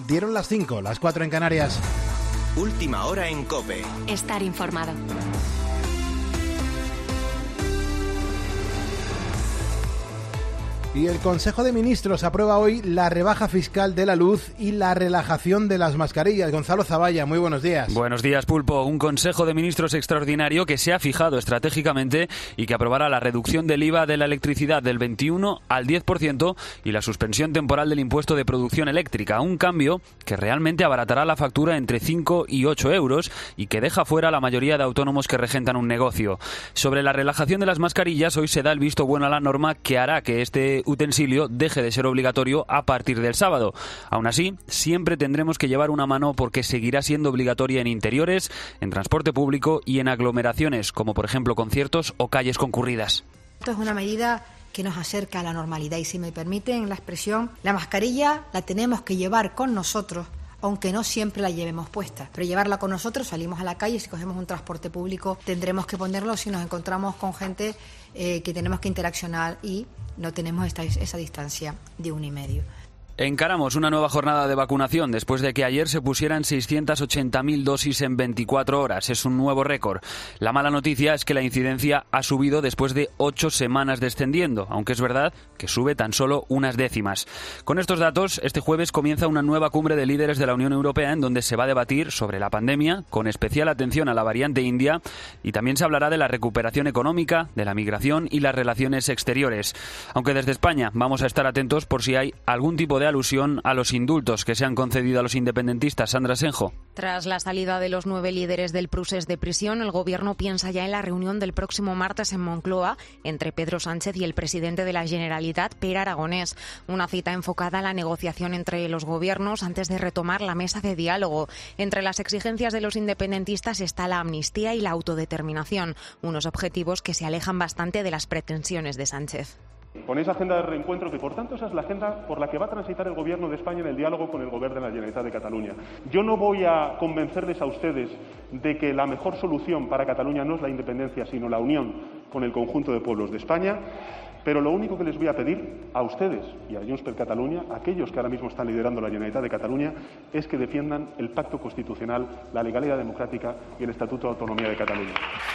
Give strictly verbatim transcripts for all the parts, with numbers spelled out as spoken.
Dieron las cinco, las cuatro en Canarias. Última hora en COPE. Estar informado. Y el Consejo de Ministros aprueba hoy la rebaja fiscal de la luz y la relajación de las mascarillas. Gonzalo Zavalla, muy buenos días. Buenos días, Pulpo. Un Consejo de Ministros extraordinario que se ha fijado estratégicamente y que aprobará la reducción del I V A de la electricidad del veintiuno al diez por ciento y la suspensión temporal del impuesto de producción eléctrica. Un cambio que realmente abaratará la factura entre cinco y ocho euros y que deja fuera a la mayoría de autónomos que regentan un negocio. Sobre la relajación de las mascarillas, hoy se da el visto bueno a la norma que hará que este utensilio deje de ser obligatorio a partir del sábado. Aún así, siempre tendremos que llevar una mano porque seguirá siendo obligatoria en interiores, en transporte público y en aglomeraciones, como por ejemplo conciertos o calles concurridas. Esto es una medida que nos acerca a la normalidad y, si me permiten la expresión, la mascarilla la tenemos que llevar con nosotros, aunque no siempre la llevemos puesta. Pero llevarla con nosotros, salimos a la calle, si cogemos un transporte público tendremos que ponerlo si nos encontramos con gente eh, que tenemos que interaccionar y no tenemos esta, esa distancia de uno y medio. Encaramos una nueva jornada de vacunación después de que ayer se pusieran seiscientas ochenta mil dosis en veinticuatro horas. Es un nuevo récord. La mala noticia es que la incidencia ha subido después de ocho semanas descendiendo, aunque es verdad que sube tan solo unas décimas. Con estos datos, este jueves comienza una nueva cumbre de líderes de la Unión Europea en donde se va a debatir sobre la pandemia, con especial atención a la variante india, y también se hablará de la recuperación económica, de la migración y las relaciones exteriores. Aunque desde España vamos a estar atentos por si hay algún tipo de alusión a los indultos que se han concedido a los independentistas. Sandra Senjo. Tras la salida de los nueve líderes del Prusés de prisión, el Gobierno piensa ya en la reunión del próximo martes en Moncloa entre Pedro Sánchez y el presidente de la Generalitat, Pere Aragonés. Una cita enfocada a la negociación entre los gobiernos antes de retomar la mesa de diálogo. Entre las exigencias de los independentistas está la amnistía y la autodeterminación, unos objetivos que se alejan bastante de las pretensiones de Sánchez. Con esa agenda de reencuentro, que por tanto esa es la agenda por la que va a transitar el Gobierno de España en el diálogo con el Gobierno de la Generalitat de Cataluña. Yo no voy a convencerles a ustedes de que la mejor solución para Cataluña no es la independencia, sino la unión con el conjunto de pueblos de España, pero lo único que les voy a pedir a ustedes y a Junts per Catalunya, aquellos que ahora mismo están liderando la Generalitat de Cataluña, es que defiendan el pacto constitucional, la legalidad democrática y el Estatuto de Autonomía de Cataluña.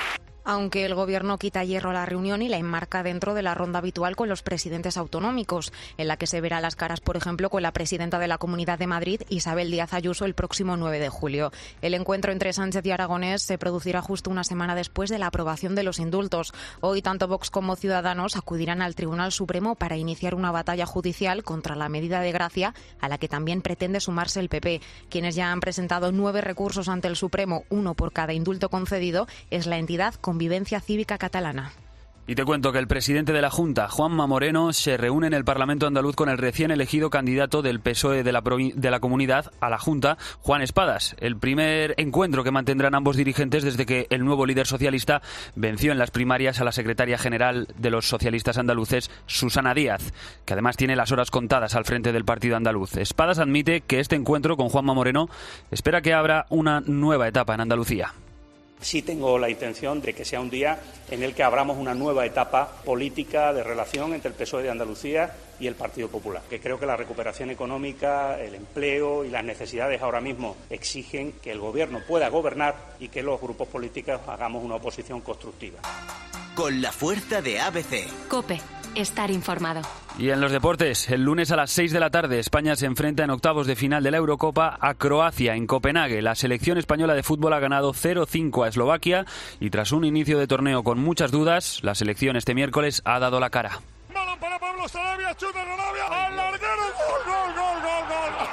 Aunque el Gobierno quita hierro a la reunión y la enmarca dentro de la ronda habitual con los presidentes autonómicos, en la que se verá las caras, por ejemplo, con la presidenta de la Comunidad de Madrid, Isabel Díaz Ayuso, el próximo nueve de julio. El encuentro entre Sánchez y Aragonés se producirá justo una semana después de la aprobación de los indultos. Hoy, tanto Vox como Ciudadanos acudirán al Tribunal Supremo para iniciar una batalla judicial contra la medida de gracia, a la que también pretende sumarse el P P. Quienes ya han presentado nueve recursos ante el Supremo, uno por cada indulto concedido, es la entidad Convivencia Cívica Catalana. Y te cuento que el presidente de la Junta, Juanma Moreno, se reúne en el Parlamento andaluz con el recién elegido candidato del P S O E de la, de la comunidad a la Junta, Juan Espadas. El primer encuentro que mantendrán ambos dirigentes desde que el nuevo líder socialista venció en las primarias a la secretaria general de los socialistas andaluces, Susana Díaz, que además tiene las horas contadas al frente del partido andaluz. Espadas admite que este encuentro con Juanma Moreno espera que abra una nueva etapa en Andalucía. Sí tengo la intención de que sea un día en el que abramos una nueva etapa política de relación entre el P S O E de Andalucía y el Partido Popular, que creo que la recuperación económica, el empleo y las necesidades ahora mismo exigen que el Gobierno pueda gobernar y que los grupos políticos hagamos una oposición constructiva. Con la fuerza de A B C. COPE. Estar informado. Y en los deportes, el lunes a las seis de la tarde, España se enfrenta en octavos de final de la Eurocopa a Croacia en Copenhague. La selección española de fútbol ha ganado cero cinco a Eslovaquia y tras un inicio de torneo con muchas dudas, la selección este miércoles ha dado la cara. Balón para Pablo Sarabia, chuta Sarabia, al larguero, gol, gol, gol, gol, gol.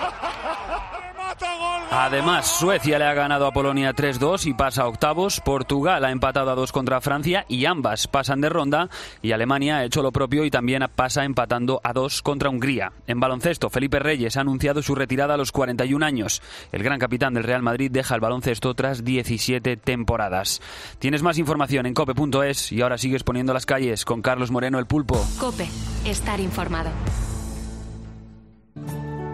Remata, gol, gol. Además, Suecia le ha ganado a Polonia tres dos y pasa a octavos. Portugal ha empatado a dos contra Francia y ambas pasan de ronda. Y Alemania ha hecho lo propio y también pasa empatando a dos contra Hungría. En baloncesto, Felipe Reyes ha anunciado su retirada a los cuarenta y un años. El gran capitán del Real Madrid deja el baloncesto tras diecisiete temporadas. Tienes más información en cope punto es y ahora sigues poniendo las calles con Carlos Moreno, el Pulpo. COPE. Estar informado.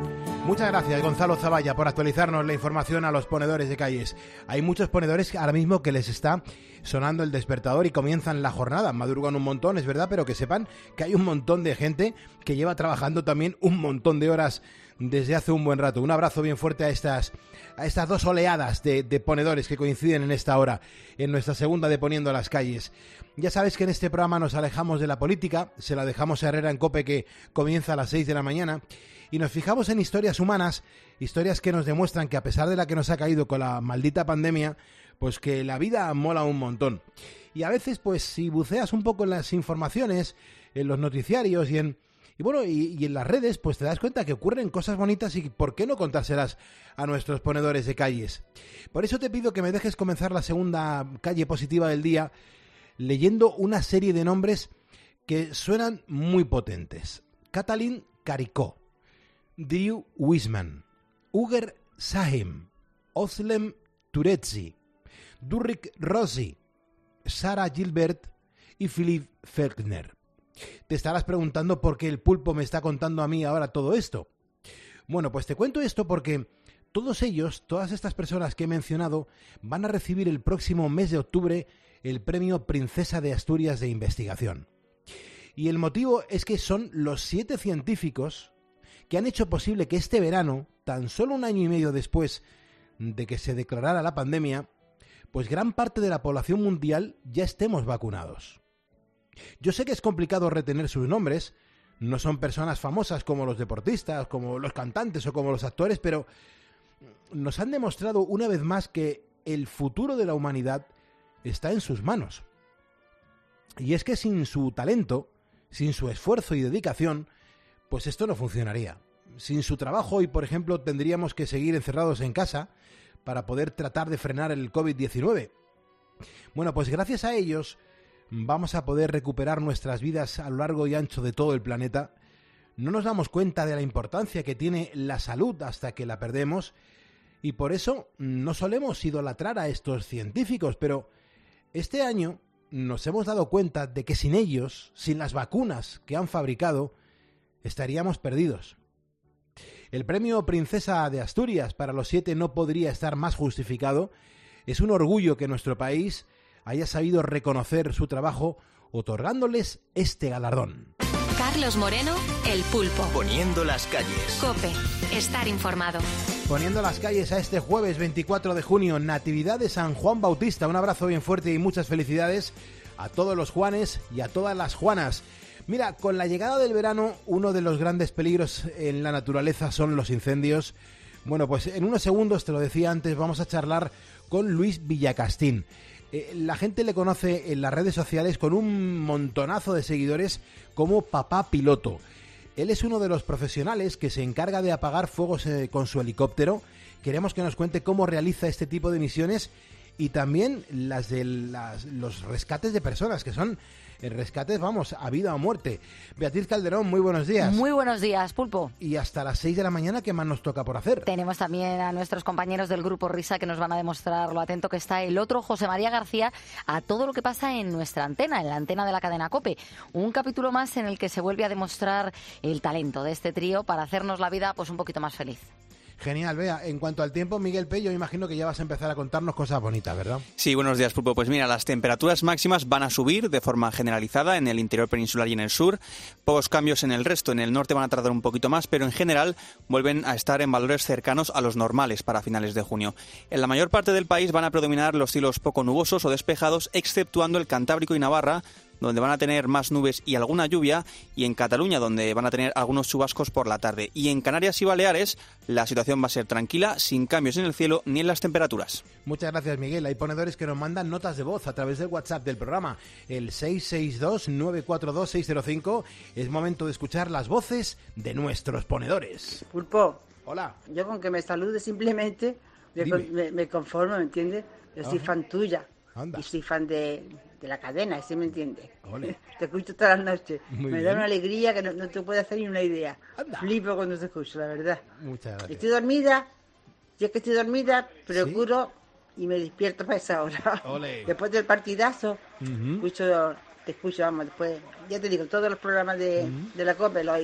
Muchas gracias, Gonzalo Zavalla, por actualizarnos la información a los ponedores de calles. Hay muchos ponedores ahora mismo que les está sonando el despertador y comienzan la jornada. Madrugan un montón, es verdad, pero que sepan que hay un montón de gente que lleva trabajando también un montón de horas desde hace un buen rato. Un abrazo bien fuerte a estas, a estas dos oleadas de, de ponedores que coinciden en esta hora, en nuestra segunda de Poniendo las Calles. Ya sabes que en este programa nos alejamos de la política, se la dejamos a Herrera en COPE, que comienza a las seis de la mañana, y nos fijamos en historias humanas, historias que nos demuestran que a pesar de la que nos ha caído con la maldita pandemia, pues que la vida mola un montón. Y a veces, pues si buceas un poco en las informaciones, en los noticiarios y en y bueno y, y en las redes, pues te das cuenta que ocurren cosas bonitas y ¿por qué no contárselas a nuestros ponedores de calles? Por eso te pido que me dejes comenzar la segunda calle positiva del día leyendo una serie de nombres que suenan muy potentes. Katalin Karikó, Drew Wiseman, Uger Sahin, Özlem Türeci, Durrik Rossi, Sarah Gilbert y Philipp Felkner. Te estarás preguntando por qué el pulpo me está contando a mí ahora todo esto. Bueno, pues te cuento esto porque todos ellos, todas estas personas que he mencionado, van a recibir el próximo mes de octubre el premio Princesa de Asturias de Investigación. Y el motivo es que son los siete científicos que han hecho posible que este verano, tan solo un año y medio después de que se declarara la pandemia, pues gran parte de la población mundial ya estemos vacunados. Yo sé que es complicado retener sus nombres, no son personas famosas como los deportistas, como los cantantes o como los actores, pero nos han demostrado una vez más que el futuro de la humanidad está en sus manos. Y es que sin su talento, sin su esfuerzo y dedicación, pues esto no funcionaría. Sin su trabajo hoy, por ejemplo, tendríamos que seguir encerrados en casa para poder tratar de frenar el covid diecinueve. Bueno, pues gracias a ellos vamos a poder recuperar nuestras vidas a lo largo y ancho de todo el planeta. No nos damos cuenta de la importancia que tiene la salud hasta que la perdemos y por eso no solemos idolatrar a estos científicos, pero este año nos hemos dado cuenta de que sin ellos, sin las vacunas que han fabricado, estaríamos perdidos. El premio Princesa de Asturias para los siete no podría estar más justificado. Es un orgullo que nuestro país haya sabido reconocer su trabajo otorgándoles este galardón. Carlos Moreno, El Pulpo. Poniendo las calles. COPE. Estar informado. Poniendo las calles a este jueves veinticuatro de junio, Natividad de San Juan Bautista. Un abrazo bien fuerte y muchas felicidades a todos los Juanes y a todas las Juanas. Mira, con la llegada del verano, uno de los grandes peligros en la naturaleza son los incendios. Bueno, pues en unos segundos, te lo decía antes, vamos a charlar con Luis Villacastín. Eh, la gente le conoce en las redes sociales con un montonazo de seguidores como Papá Piloto. Él es uno de los profesionales que se encarga de apagar fuegos eh, con su helicóptero. Queremos que nos cuente cómo realiza este tipo de misiones y también las de las, los rescates de personas, que son rescates, vamos, a vida o muerte. Beatriz Calderón, muy buenos días. Muy buenos días, Pulpo. Y hasta las seis de la mañana, ¿qué más nos toca por hacer? Tenemos también a nuestros compañeros del Grupo Risa que nos van a demostrar lo atento que está el otro José María García a todo lo que pasa en nuestra antena, en la antena de la cadena COPE. Un capítulo más en el que se vuelve a demostrar el talento de este trío para hacernos la vida pues un poquito más feliz. Genial, Bea. En cuanto al tiempo, Miguel Pello, imagino que ya vas a empezar a contarnos cosas bonitas, ¿verdad? Sí, buenos días, Pulpo. Pues mira, las temperaturas máximas van a subir de forma generalizada en el interior peninsular y en el sur. Pocos cambios en el resto. En el norte van a tardar un poquito más, pero en general vuelven a estar en valores cercanos a los normales para finales de junio. En la mayor parte del país van a predominar los cielos poco nubosos o despejados, exceptuando el Cantábrico y Navarra, donde van a tener más nubes y alguna lluvia, y en Cataluña, donde van a tener algunos chubascos por la tarde. Y en Canarias y Baleares, la situación va a ser tranquila, sin cambios en el cielo ni en las temperaturas. Muchas gracias, Miguel. Hay ponedores que nos mandan notas de voz a través del WhatsApp del programa, el seis seis dos, nueve cuatro dos, seis cero cinco. Es momento de escuchar las voces de nuestros ponedores. Pulpo. Hola. Yo con que me salude simplemente me, me, me conformo, ¿me entiendes? Yo soy Ajá. fan tuya. Anda. Y soy fan de, de la cadena, ¿sí me entiendes? Te escucho todas las noches. Muy me bien. Da una alegría que no, no te puedes hacer ni una idea. Anda. Flipo cuando te escucho, la verdad. Muchas gracias. Estoy dormida, si es que estoy dormida, procuro ¿Sí? y me despierto para esa hora. Olé. Después del partidazo, uh-huh. escucho, te escucho, vamos, después, ya te digo, todos los programas de, uh-huh. de la COPE los oigo.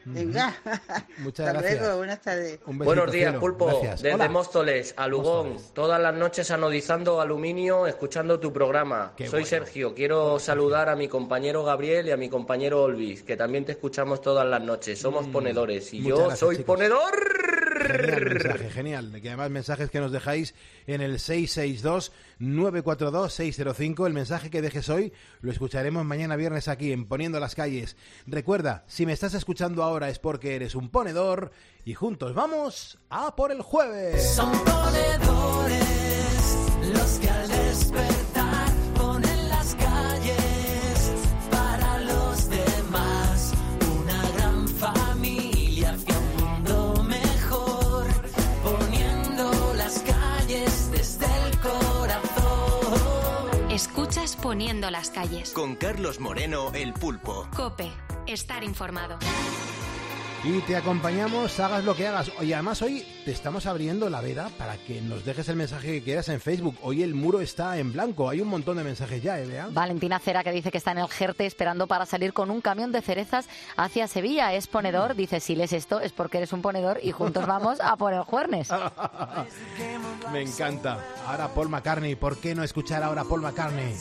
Venga. Muchas Hasta gracias. luego, buenas tardes. Un besito, Buenos días, cielo. Pulpo. Gracias. Desde Hola. Móstoles, a Lugón. Móstoles. Todas las noches anodizando aluminio, escuchando tu programa. Qué Soy bueno. Sergio. Quiero saludar a mi compañero Gabriel y a mi compañero Olvis, que también te escuchamos todas las noches. Somos Mm. ponedores y Muchas yo gracias, soy chicos. ponedor. Genial mensaje, genial. Que además mensajes que nos dejáis en el seis seis dos, nueve cuatro dos, seis cero cinco. El mensaje que dejes hoy lo escucharemos mañana viernes aquí en Poniendo las Calles. Recuerda, si me estás escuchando ahora es porque eres un ponedor y juntos vamos a por el jueves. Son ponedores los que al despertar ponen las calles para los demás. Una gran familia hacia un mundo mejor, poniendo las calles desde el corazón. Escuchas Poniendo las Calles. Con Carlos Moreno, el Pulpo. COPE. Estar informado. Y te acompañamos, hagas lo que hagas. Oye, además hoy te estamos abriendo la veda para que nos dejes el mensaje que quieras en Facebook. Hoy el muro está en blanco. Hay un montón de mensajes ya, ¿eh, Bea? Valentina Cera, que dice que está en el Jerte esperando para salir con un camión de cerezas hacia Sevilla. Es ponedor. Dice, si lees esto es porque eres un ponedor y juntos vamos a por el jueves. Me encanta. Ahora Paul McCartney. ¿Por qué no escuchar ahora a Paul McCartney?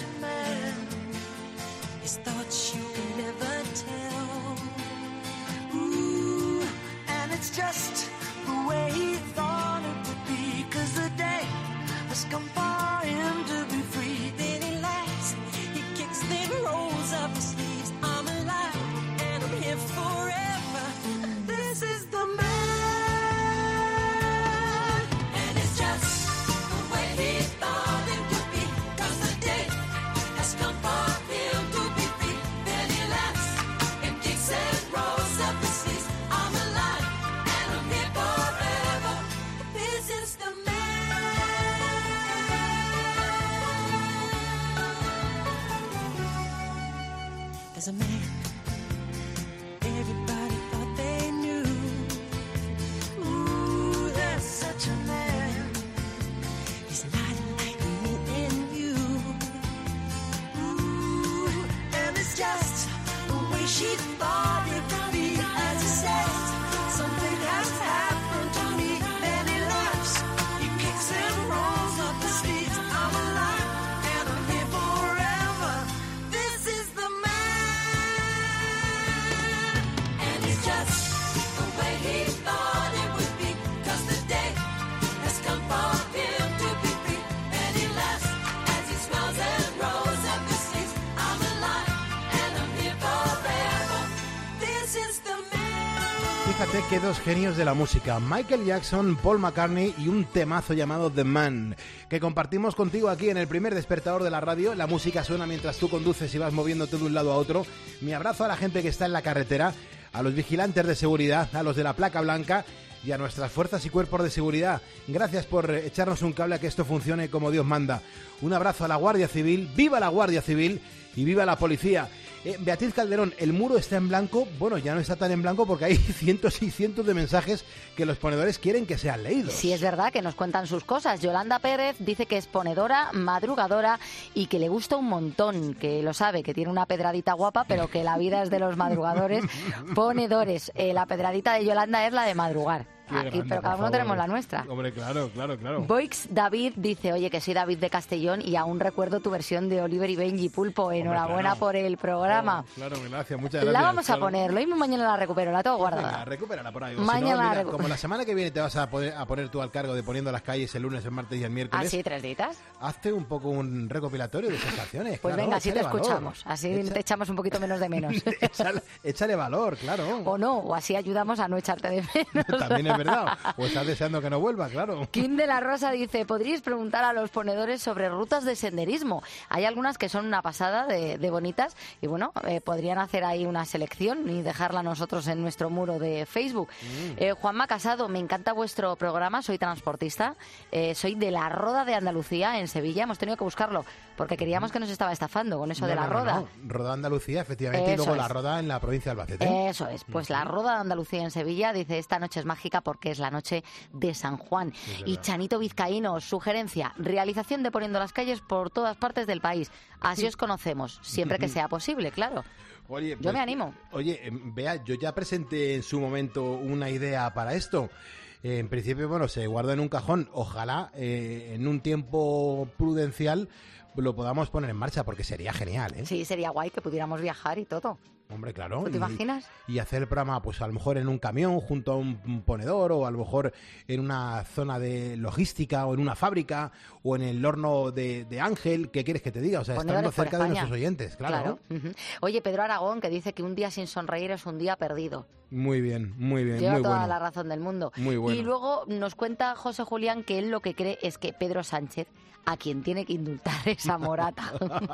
It's just the way he thought it would be, 'cause the day has come for him to be free. Then he laughs, he kicks, then rolls up his sleeves. I'm alive and I'm here forever. This is the man, and it's just the way he thought it would be, 'cause the day has come for him to be free. Then he laughs and kicks and rolls up his sleeves. I'm alive. This is the man. There's a man everybody thought they knew. Ooh, there's such a man. He's not like me and you. Ooh, and it's just the way she thought it would be. As he says, something has happened to me. Then he laughs, he kicks and rolls up his sleeves. I'm alive and I'm here forever. This is the man, and it's just the way he thought it would be, 'cause the day has come for him to be free. And he laughs as he smiles and rolls up his sleeves. I'm alive and I'm here forever. This is the man. Fíjate que dos genios de la música, Michael Jackson, Paul McCartney y un temazo llamado The Man, que compartimos contigo aquí en el primer despertador de la radio. La música suena mientras tú conduces y vas moviéndote de un lado a otro. Mi abrazo a la gente que está en la carretera, a los vigilantes de seguridad, a los de la placa blanca y a nuestras fuerzas y cuerpos de seguridad. Gracias por echarnos un cable a que esto funcione como Dios manda. Un abrazo a la Guardia Civil, ¡viva la Guardia Civil! Y viva la policía. Eh, Beatriz Calderón, el muro está en blanco. Bueno, ya no está tan en blanco porque hay cientos y cientos de mensajes que los ponedores quieren que sean leídos. Sí, es verdad que nos cuentan sus cosas. Yolanda Pérez dice que es ponedora, madrugadora y que le gusta un montón, que lo sabe, que tiene una pedradita guapa, pero que la vida es de los madrugadores ponedores. Eh, la pedradita de Yolanda es la de madrugar. Qué Aquí, grande, pero cada por uno favor. tenemos la nuestra. Hombre, claro, claro, claro. Boix David dice, oye, que soy David de Castellón y aún recuerdo tu versión de Oliver y Benji, Pulpo. Enhorabuena claro. por el programa. Oh, claro, gracias, muchas gracias. La vamos a claro. poner, lo mismo mañana la recupero, la tengo guardada. Venga, recupérala por ahí. O Mañana si no, la mira, recu- como la semana que viene te vas a poner, a poner tú al cargo de Poniendo las Calles el lunes, el martes y el miércoles. Así, tres ditas. Hazte un poco un recopilatorio de esas canciones. Pues claro, venga, así te échale valor. escuchamos. Así Echa- te echamos un poquito menos de menos. échale, échale valor, claro. O no, o así ayudamos a no echarte de menos. También es verdad. O estás deseando que no vuelva, claro. Kim de la Rosa dice, podríais preguntar a los ponedores sobre rutas de senderismo. Hay algunas que son una pasada de, de bonitas y bueno, eh, podrían hacer ahí una selección y dejarla nosotros en nuestro muro de Facebook. Mm. Eh, Juanma Casado, me encanta vuestro programa, soy transportista, eh, soy de la Roda de Andalucía en Sevilla. Hemos tenido que buscarlo porque queríamos que nos estaba estafando con eso No, de la no, no, Roda. no. Roda Andalucía, efectivamente, Eso y luego es. la Roda en la provincia de Albacete. Eso es, pues la Roda de Andalucía en Sevilla, dice, esta noche es mágica porque es la noche de San Juan. Y Chanito Vizcaíno, sugerencia, realización de Poniendo las calles por todas partes del país. Así os conocemos, siempre que sea posible, claro. Oye, yo pues, me animo. Oye, vea, yo ya presenté en su momento una idea para esto. Eh, en principio, bueno, se guardó en un cajón. Ojalá eh, en un tiempo prudencial lo podamos poner en marcha, porque sería genial, ¿eh? Sí, sería guay que pudiéramos viajar y todo. Hombre, claro. ¿Tú te y, imaginas? Y hacer el programa, pues a lo mejor en un camión junto a un ponedor, o a lo mejor en una zona de logística, o en una fábrica, o en el horno de, de Ángel. ¿Qué quieres que te diga? O sea, Ponedores estando cerca de España. nuestros oyentes, claro. claro. Uh-huh. Oye, Pedro Aragón, que dice que un día sin sonreír es un día perdido. Muy bien, muy bien, Lleva muy toda bueno. la razón del mundo. Muy bueno. Y luego nos cuenta José Julián que él lo que cree es que Pedro Sánchez, a quien tiene que indultar es a Morata.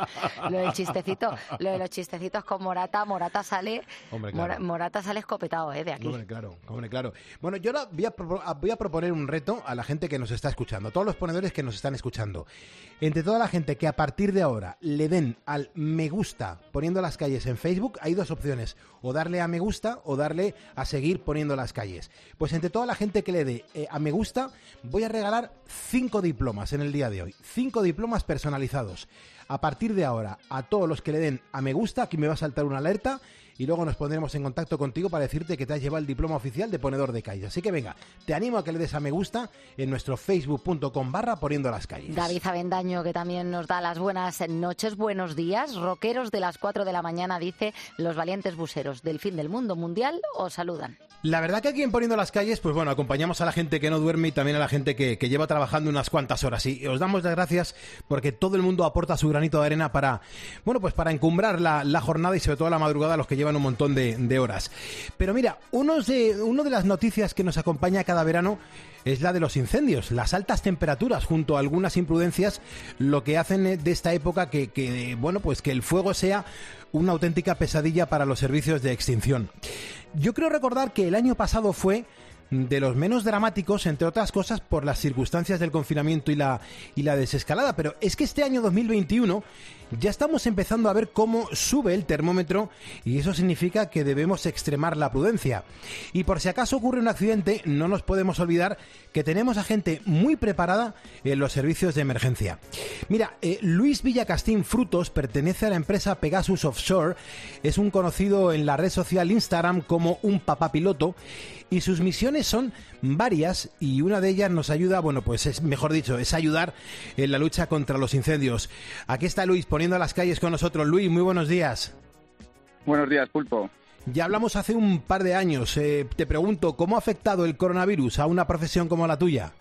lo del chistecito, lo de los chistecitos con Morata, Morata sale, Hombre, claro. Mora, Morata sale escopetado, ¿eh? De aquí. Hombre, claro, hombre, claro. Bueno, yo ahora voy a, pro- voy a proponer un reto a la gente que nos está escuchando, a todos los ponedores que nos están escuchando. Entre toda la gente que a partir de ahora le den al me gusta Poniendo las calles en Facebook, hay dos opciones: o darle a me gusta o darle a seguir Poniendo las calles. Pues entre toda la gente que le dé eh, a me gusta, voy a regalar cinco diplomas en el día de hoy. Cinco diplomas personalizados. A partir de ahora, a todos los que le den a me gusta, aquí me va a saltar una alerta y luego nos pondremos en contacto contigo para decirte que te has llevado el diploma oficial de ponedor de calles. Así que venga, te animo a que le des a me gusta en nuestro facebook punto com barra Poniendo las calles. David Avendaño, que también nos da las buenas noches, buenos días. Rockeros de las cuatro de la mañana, dice: los valientes buseros del fin del mundo mundial os saludan. La verdad que aquí en Poniendo las calles, pues bueno, acompañamos a la gente que no duerme y también a la gente que, que lleva trabajando unas cuantas horas. Y os damos las gracias porque todo el mundo aporta su granito de arena para, bueno, pues para encumbrar la, la jornada y sobre todo la madrugada, los que llevan un montón de, de horas. Pero mira, unos de, uno de las noticias que nos acompaña cada verano es la de los incendios, las altas temperaturas junto a algunas imprudencias, lo que hacen de esta época que, que bueno, pues que el fuego sea una auténtica pesadilla para los servicios de extinción. Yo creo recordar que el año pasado fue de los menos dramáticos, entre otras cosas por las circunstancias del confinamiento y la, y la desescalada, pero es que este año dos mil veintiuno ya estamos empezando a ver cómo sube el termómetro y eso significa que debemos extremar la prudencia. Y por si acaso ocurre un accidente, no nos podemos olvidar que tenemos a gente muy preparada en los servicios de emergencia. Mira, eh, Luis Villacastín Frutos pertenece a la empresa Pegasus Offshore, es un conocido en la red social Instagram como un papá piloto y sus misiones son varias y una de ellas nos ayuda, bueno, pues es mejor dicho, es ayudar en la lucha contra los incendios. Aquí está Luis poniendo las calles con nosotros. Luis, muy buenos días. Buenos días, Pulpo. Ya hablamos hace un par de años. Eh, te pregunto, ¿cómo ha afectado el coronavirus a una profesión como la tuya?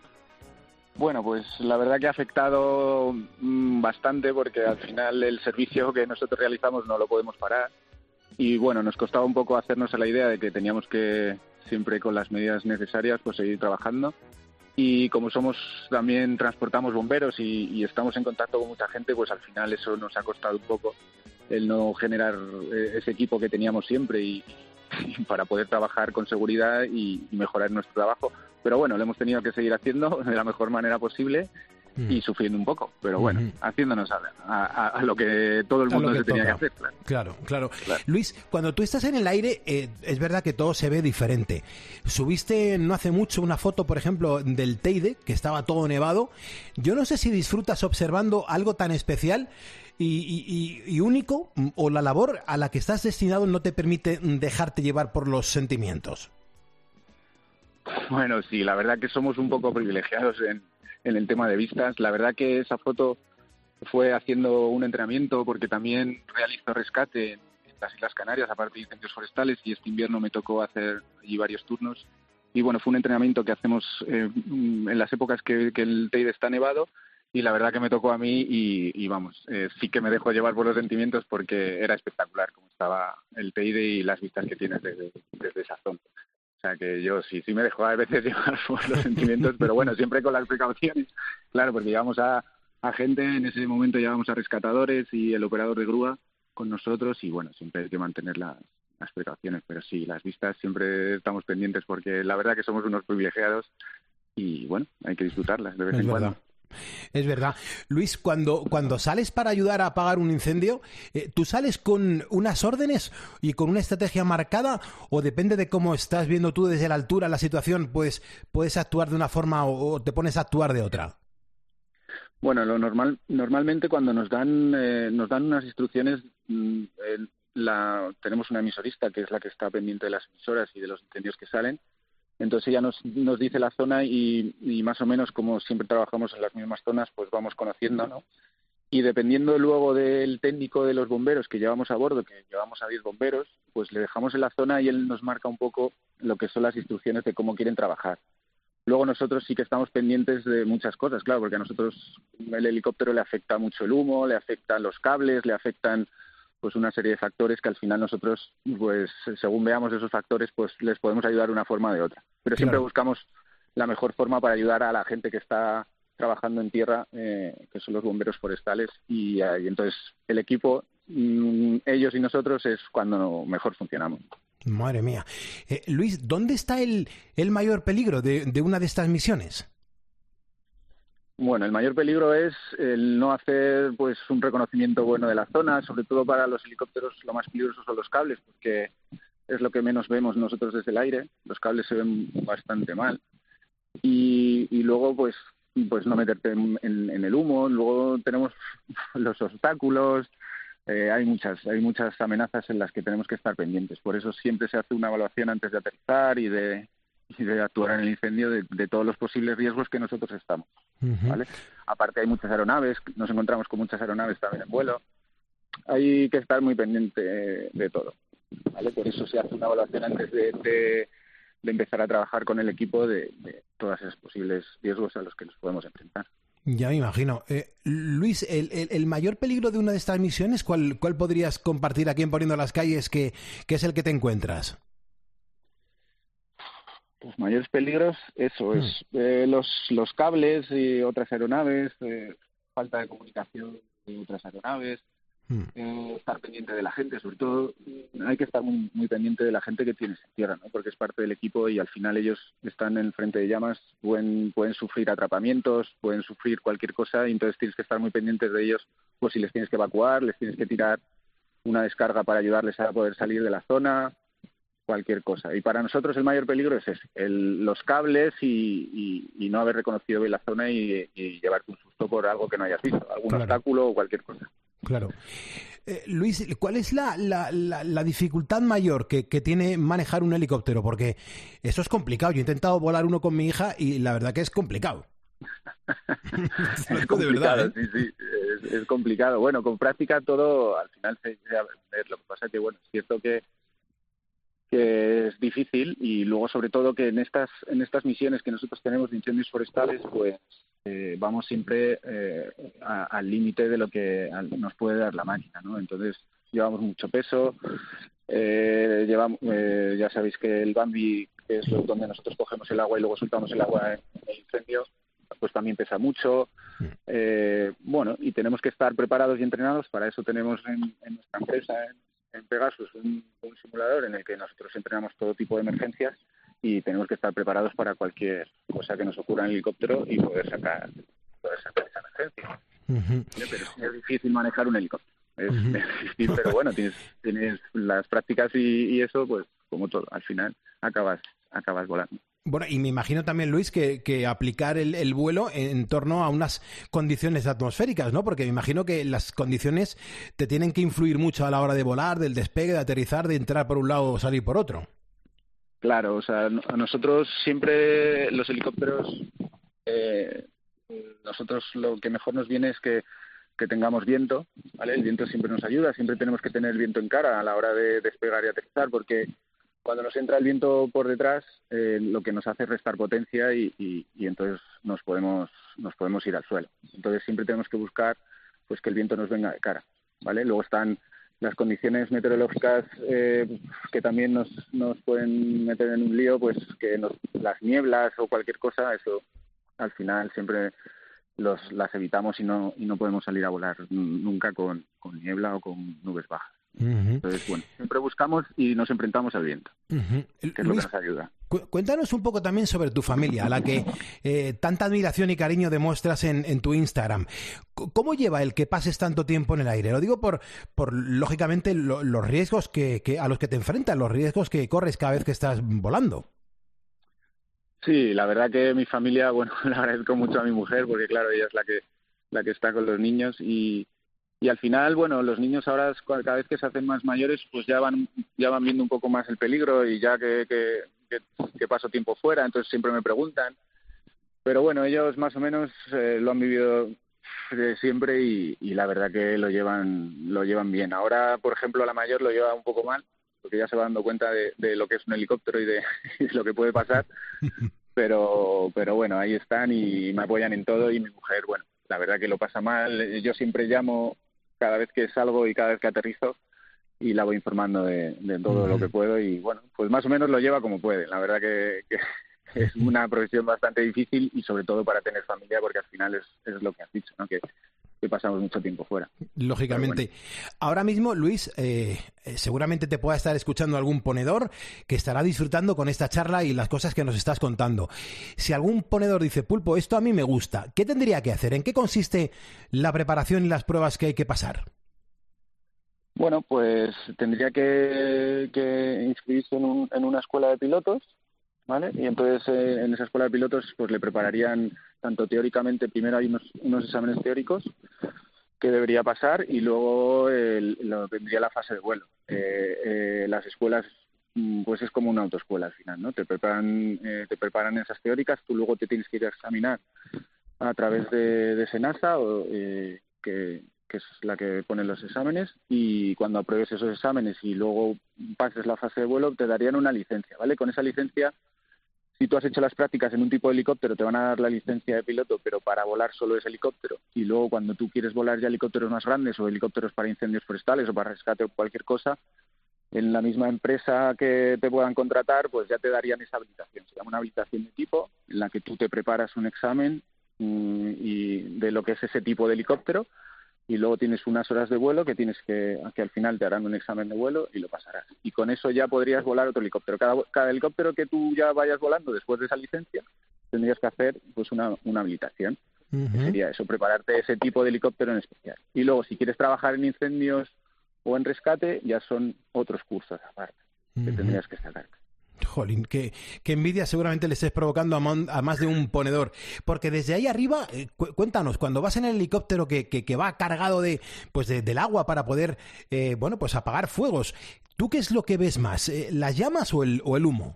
Bueno, pues la verdad que ha afectado mmm, bastante porque al final el servicio que nosotros realizamos no lo podemos parar. Y bueno, nos costaba un poco hacernos a la idea de que teníamos que, siempre con las medidas necesarias, pues seguir trabajando. Y como somos, también transportamos bomberos y, y estamos en contacto con mucha gente, pues al final eso nos ha costado un poco el no generar eh, ese equipo que teníamos siempre y, y para poder trabajar con seguridad y, y mejorar nuestro trabajo. Pero bueno, lo hemos tenido que seguir haciendo de la mejor manera posible y sufriendo un poco, pero bueno, uh-huh. haciéndonos a, a, a lo que todo el mundo se tenía toca. que hacer. Claro. Claro, claro, claro. Luis, cuando tú estás en el aire, eh, es verdad que todo se ve diferente. Subiste no hace mucho una foto, por ejemplo, del Teide, que estaba todo nevado. Yo no sé si disfrutas observando algo tan especial y, y, y, y único, o la labor a la que estás destinado no te permite dejarte llevar por los sentimientos. Bueno, sí, la verdad que somos un poco privilegiados en en el tema de vistas. La verdad que esa foto fue haciendo un entrenamiento porque también realizo rescate en las Islas Canarias, aparte de incendios forestales, y este invierno me tocó hacer allí varios turnos. Y bueno, fue un entrenamiento que hacemos eh, en las épocas que, que el Teide está nevado, y la verdad que me tocó a mí y, y vamos, eh, sí que me dejo llevar por los sentimientos porque era espectacular como estaba el Teide y las vistas que tienes desde, desde esa zona. O sea que yo sí, sí me dejo a veces llevar por los sentimientos, pero bueno, siempre con las precauciones, claro, porque llevamos a, a gente, en ese momento llevamos a rescatadores y el operador de grúa con nosotros y bueno, siempre hay que mantener las, las precauciones, pero sí, las vistas siempre estamos pendientes porque la verdad que somos unos privilegiados y bueno, hay que disfrutarlas de vez es en verdad. cuando. Es verdad. Luis, cuando, cuando sales para ayudar a apagar un incendio, eh, ¿tú sales con unas órdenes y con una estrategia marcada o depende de cómo estás viendo tú desde la altura la situación, pues puedes actuar de una forma o, o te pones a actuar de otra? Bueno, lo normal, normalmente cuando nos dan eh, nos dan unas instrucciones, mm, eh, la, tenemos una emisorista que es la que está pendiente de las emisoras y de los incendios que salen. Entonces ella nos, nos dice la zona y, y más o menos como siempre trabajamos en las mismas zonas, pues vamos conociendo, ¿no? Y dependiendo luego del técnico de los bomberos que llevamos a bordo, que llevamos a diez bomberos, pues le dejamos en la zona y él nos marca un poco lo que son las instrucciones de cómo quieren trabajar. Luego nosotros sí que estamos pendientes de muchas cosas, claro, porque a nosotros el helicóptero le afecta mucho el humo, le afectan los cables, le afectan pues una serie de factores que al final nosotros, pues según veamos esos factores, pues les podemos ayudar de una forma o de otra. Pero siempre Claro. buscamos la mejor forma para ayudar a la gente que está trabajando en tierra, eh, que son los bomberos forestales, y, eh, y entonces el equipo, mm, ellos y nosotros, es cuando mejor funcionamos. Madre mía. Eh, Luis, ¿dónde está el, el mayor peligro de, de una de estas misiones? Bueno, el mayor peligro es el no hacer pues un reconocimiento bueno de la zona, sobre todo para los helicópteros lo más peligroso son los cables, porque es lo que menos vemos nosotros desde el aire, los cables se ven bastante mal. Y, y luego pues pues no meterte en, en, en el humo, luego tenemos los obstáculos, eh, hay muchas hay muchas amenazas en las que tenemos que estar pendientes, por eso siempre se hace una evaluación antes de aterrizar y de y de actuar en el incendio de, de todos los posibles riesgos que nosotros estamos, ¿vale? Aparte hay muchas aeronaves, nos encontramos con muchas aeronaves también en vuelo, hay que estar muy pendiente de, de todo, ¿vale? Por eso se hace una evaluación antes de, de, de empezar a trabajar con el equipo de, de todos esos posibles riesgos a los que nos podemos enfrentar. Ya me imagino. Eh, Luis, el, el, el mayor peligro de una de estas misiones, ¿cuál, cuál podrías compartir aquí en Poniendo las Calles que, que es el que te encuentras? Los mayores peligros, eso es, eh, los, los cables y otras aeronaves, eh, falta de comunicación de otras aeronaves, eh, estar pendiente de la gente, sobre todo hay que estar muy, muy pendiente de la gente que tienes en tierra, ¿no? Porque es parte del equipo y al final ellos están en el frente de llamas, pueden, pueden sufrir atrapamientos, pueden sufrir cualquier cosa y entonces tienes que estar muy pendientes de ellos, pues si les tienes que evacuar, les tienes que tirar una descarga para ayudarles a poder salir de la zona, cualquier cosa. Y para nosotros el mayor peligro es ese, el, los cables y, y, y no haber reconocido bien la zona y, y llevarte un susto por algo que no hayas visto, algún Claro. obstáculo o cualquier cosa. Claro. Eh, Luis, ¿cuál es la, la, la, la dificultad mayor que, que tiene manejar un helicóptero? Porque eso es complicado. Yo he intentado volar uno con mi hija y la verdad que es complicado. Es complicado, ¿eh? sí, sí, es, es complicado. Bueno, con práctica todo al final se se va a aprender. Lo que pasa es que, bueno, es cierto que que es difícil y luego sobre todo que en estas en estas misiones que nosotros tenemos de incendios forestales pues eh, vamos siempre eh, a- al límite de lo que al- nos puede dar la máquina, ¿no? Entonces llevamos mucho peso, eh, llevamos eh, ya sabéis que el Bambi, que es lo- donde nosotros cogemos el agua y luego soltamos el agua en el incendio, pues también pesa mucho, eh, bueno, y tenemos que estar preparados y entrenados. Para eso tenemos en, en nuestra empresa en, en Pegasus un, un simulador en el que nosotros entrenamos todo tipo de emergencias y tenemos que estar preparados para cualquier cosa que nos ocurra en el helicóptero y poder sacar poder sacar esa emergencia. ¿Vale? Pero sí es difícil manejar un helicóptero, es, Ujú. es difícil, pero bueno, tienes tienes las prácticas y, y eso, pues como todo, al final acabas acabas volando. Bueno, y me imagino también, Luis, que, que aplicar el, el vuelo en torno a unas condiciones atmosféricas, ¿no? Porque me imagino que las condiciones te tienen que influir mucho a la hora de volar, del despegue, de aterrizar, de entrar por un lado o salir por otro. Claro, o sea, no- a nosotros siempre los helicópteros, eh, nosotros lo que mejor nos viene es que, que tengamos viento, ¿vale? El viento siempre nos ayuda, siempre tenemos que tener viento en cara a la hora de despegar y aterrizar, porque cuando nos entra el viento por detrás, eh, lo que nos hace es restar potencia y, y, y entonces nos podemos nos podemos ir al suelo. Entonces siempre tenemos que buscar pues que el viento nos venga de cara, ¿vale? Luego están las condiciones meteorológicas eh, que también nos, nos pueden meter en un lío, pues que nos, las nieblas o cualquier cosa, eso al final siempre los las evitamos y no y no podemos salir a volar nunca con, con niebla o con nubes bajas. Ujú. Entonces, bueno, siempre buscamos y nos enfrentamos al viento, Ujú. que es lo que Luis, nos ayuda. Cuéntanos un poco también sobre tu familia, a la que eh, tanta admiración y cariño demuestras en, en tu Instagram. ¿Cómo lleva el que pases tanto tiempo en el aire? Lo digo por, por lógicamente, lo, los riesgos que, que a los que te enfrentas, los riesgos que corres cada vez que estás volando. Sí, la verdad que mi familia, bueno, le agradezco mucho a mi mujer, porque claro, ella es la que la que está con los niños y, y al final, bueno, los niños ahora cada vez que se hacen más mayores, pues ya van ya van viendo un poco más el peligro y ya que, que, que, que paso tiempo fuera, entonces siempre me preguntan. Pero bueno, ellos más o menos eh, lo han vivido de siempre y, y la verdad que lo llevan lo llevan bien. Ahora, por ejemplo, la mayor lo lleva un poco mal, porque ya se va dando cuenta de, de lo que es un helicóptero y de, y de lo que puede pasar. Pero pero bueno, ahí están y me apoyan en todo y mi mujer, bueno, la verdad que lo pasa mal. Yo siempre llamo cada vez que salgo y cada vez que aterrizo y la voy informando de, de todo lo que puedo y bueno, pues más o menos lo lleva como puede. La verdad que, que es una profesión bastante difícil y sobre todo para tener familia porque al final es, es lo que has dicho, ¿no? Que, que pasamos mucho tiempo fuera. Lógicamente. Bueno. Ahora mismo, Luis, eh, seguramente te pueda estar escuchando algún ponedor que estará disfrutando con esta charla y las cosas que nos estás contando. Si algún ponedor dice, Pulpo, esto a mí me gusta, ¿qué tendría que hacer? ¿En qué consiste la preparación y las pruebas que hay que pasar? Bueno, pues tendría que, que inscribirse en, un, en una escuela de pilotos, ¿vale? Y entonces eh, en esa escuela de pilotos pues le prepararían tanto teóricamente, primero hay unos, unos exámenes teóricos que debería pasar y luego eh, lo tendría la fase de vuelo. Eh, eh, las escuelas pues es como una autoescuela al final, ¿no? Te preparan eh, te preparan esas teóricas, tú luego te tienes que ir a examinar a través de, de SENASA o, eh, que, que es la que pone los exámenes y cuando apruebes esos exámenes y luego pases la fase de vuelo te darían una licencia, ¿vale? Con esa licencia, si tú has hecho las prácticas en un tipo de helicóptero, te van a dar la licencia de piloto, pero para volar solo ese helicóptero. Y luego, cuando tú quieres volar ya helicópteros más grandes o helicópteros para incendios forestales o para rescate o cualquier cosa, en la misma empresa que te puedan contratar, pues ya te darían esa habilitación. Se llama una habilitación de tipo, en la que tú te preparas un examen mmm, y de lo que es ese tipo de helicóptero, y luego tienes unas horas de vuelo que tienes que, que al final te harán un examen de vuelo y lo pasarás. Y con eso ya podrías volar otro helicóptero. Cada, cada helicóptero que tú ya vayas volando después de esa licencia, tendrías que hacer pues una, una habilitación. Uh-huh. Que sería eso, prepararte ese tipo de helicóptero en especial. Y luego, si quieres trabajar en incendios o en rescate, ya son otros cursos aparte uh-huh. que tendrías que sacarte. Jolín, qué, qué envidia seguramente le estés provocando a, mon, a más de un ponedor. Porque desde ahí arriba, eh, cu- cuéntanos, cuando vas en el helicóptero que, que, que va cargado de, pues de, del agua para poder eh, bueno, pues apagar fuegos, ¿tú qué es lo que ves más? Eh, ¿Las llamas o el, o el humo?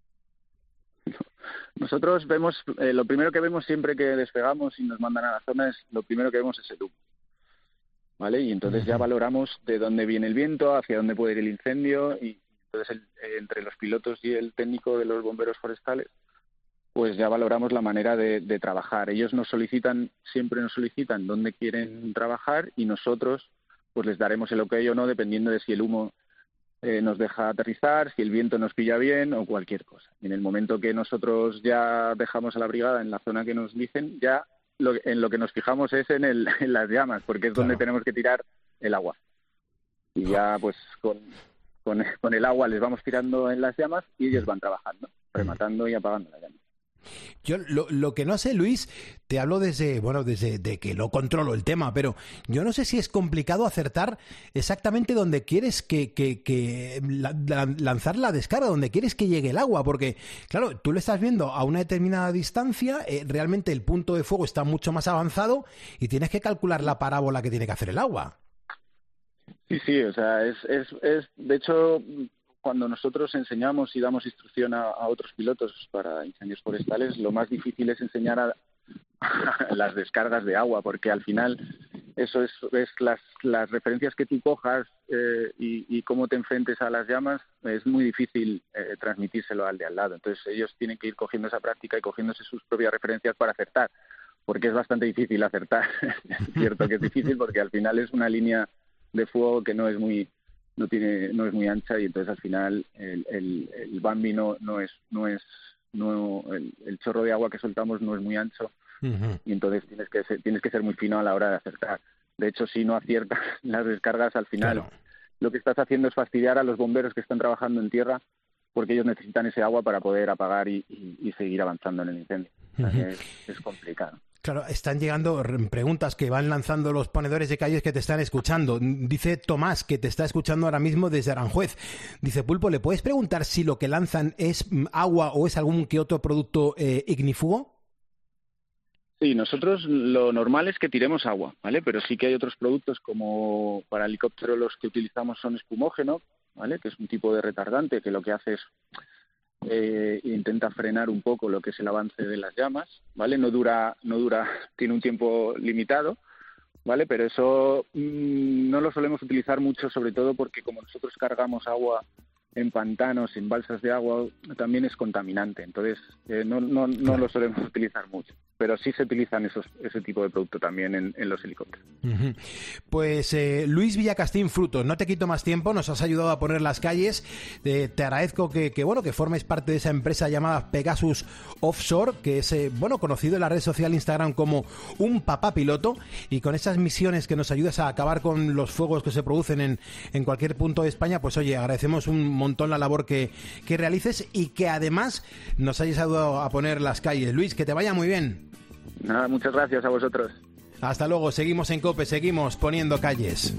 Nosotros vemos, eh, lo primero que vemos siempre que despegamos y nos mandan a la zona es, lo primero que vemos es el humo. ¿Vale? Y entonces uh-huh. ya valoramos de dónde viene el viento, hacia dónde puede ir el incendio y entonces, el, eh, entre los pilotos y el técnico de los bomberos forestales, pues ya valoramos la manera de, de trabajar. Ellos nos solicitan, siempre nos solicitan dónde quieren trabajar y nosotros pues les daremos el ok o no, dependiendo de si el humo eh, nos deja aterrizar, si el viento nos pilla bien o cualquier cosa. Y en el momento que nosotros ya dejamos a la brigada en la zona que nos dicen, ya lo, en lo que nos fijamos es en, el, en las llamas, porque es claro. donde tenemos que tirar el agua. Y ya pues con... Con, con el agua les vamos tirando en las llamas y ellos van trabajando, rematando y apagando la llama. Yo lo, lo que no sé, Luis, te hablo desde, bueno, desde de que lo controlo el tema, pero yo no sé si es complicado acertar exactamente donde quieres que, que, que la, la, lanzar la descarga, donde quieres que llegue el agua, porque, claro, tú lo estás viendo a una determinada distancia, eh, realmente el punto de fuego está mucho más avanzado y tienes que calcular la parábola que tiene que hacer el agua. Sí, sí, o sea, es, es, es, de hecho, cuando nosotros enseñamos y damos instrucción a, a otros pilotos para incendios forestales, lo más difícil es enseñar a, a las descargas de agua, porque al final eso es, es las, las referencias que tú cojas eh, y, y cómo te enfrentes a las llamas, es muy difícil eh, transmitírselo al de al lado. Entonces ellos tienen que ir cogiendo esa práctica y cogiéndose sus propias referencias para acertar, porque es bastante difícil acertar. Es cierto que es difícil porque al final es una línea de fuego que no es muy no tiene no es muy ancha y entonces al final el el, el Bambi no no es no es no el, el chorro de agua que soltamos no es muy ancho uh-huh. y entonces tienes que ser, tienes que ser muy fino a la hora de acertar. De hecho, si no aciertas las descargas al final, claro. lo que estás haciendo es fastidiar a los bomberos que están trabajando en tierra porque ellos necesitan ese agua para poder apagar y, y, y seguir avanzando en el incendio. O sea, es, es complicado. Claro, están llegando preguntas que van lanzando los ponedores de calles que te están escuchando. Dice Tomás, que te está escuchando ahora mismo desde Aranjuez. Dice, Pulpo, ¿le puedes preguntar si lo que lanzan es agua o es algún que otro producto eh, ignífugo? Sí, nosotros lo normal es que tiremos agua, ¿vale? Pero sí que hay otros productos como para helicóptero los que utilizamos son espumógeno, ¿vale? Que es un tipo de retardante que lo que hace es eh, intenta frenar un poco lo que es el avance de las llamas, ¿vale? No dura, no dura, tiene un tiempo limitado, ¿vale? Pero eso mmm, no lo solemos utilizar mucho, sobre todo porque como nosotros cargamos agua en pantanos, en balsas de agua, también es contaminante. Entonces, eh, no, no, no lo solemos utilizar mucho. Pero sí se utilizan esos, ese tipo de producto también en, en los helicópteros. Uh-huh. Pues eh, Luis Villacastín Frutos, no te quito más tiempo, nos has ayudado a poner las calles. Eh, te agradezco que, que bueno que formes parte de esa empresa llamada Pegasus Offshore, que es eh, bueno conocido en la red social Instagram como un papá piloto, y con esas misiones que nos ayudas a acabar con los fuegos que se producen en, en cualquier punto de España, pues oye, agradecemos un montón la labor que, que realices y que además nos hayas ayudado a poner las calles. Luis, que te vaya muy bien. Nada, muchas gracias a vosotros. Hasta luego, seguimos en COPE, seguimos poniendo calles.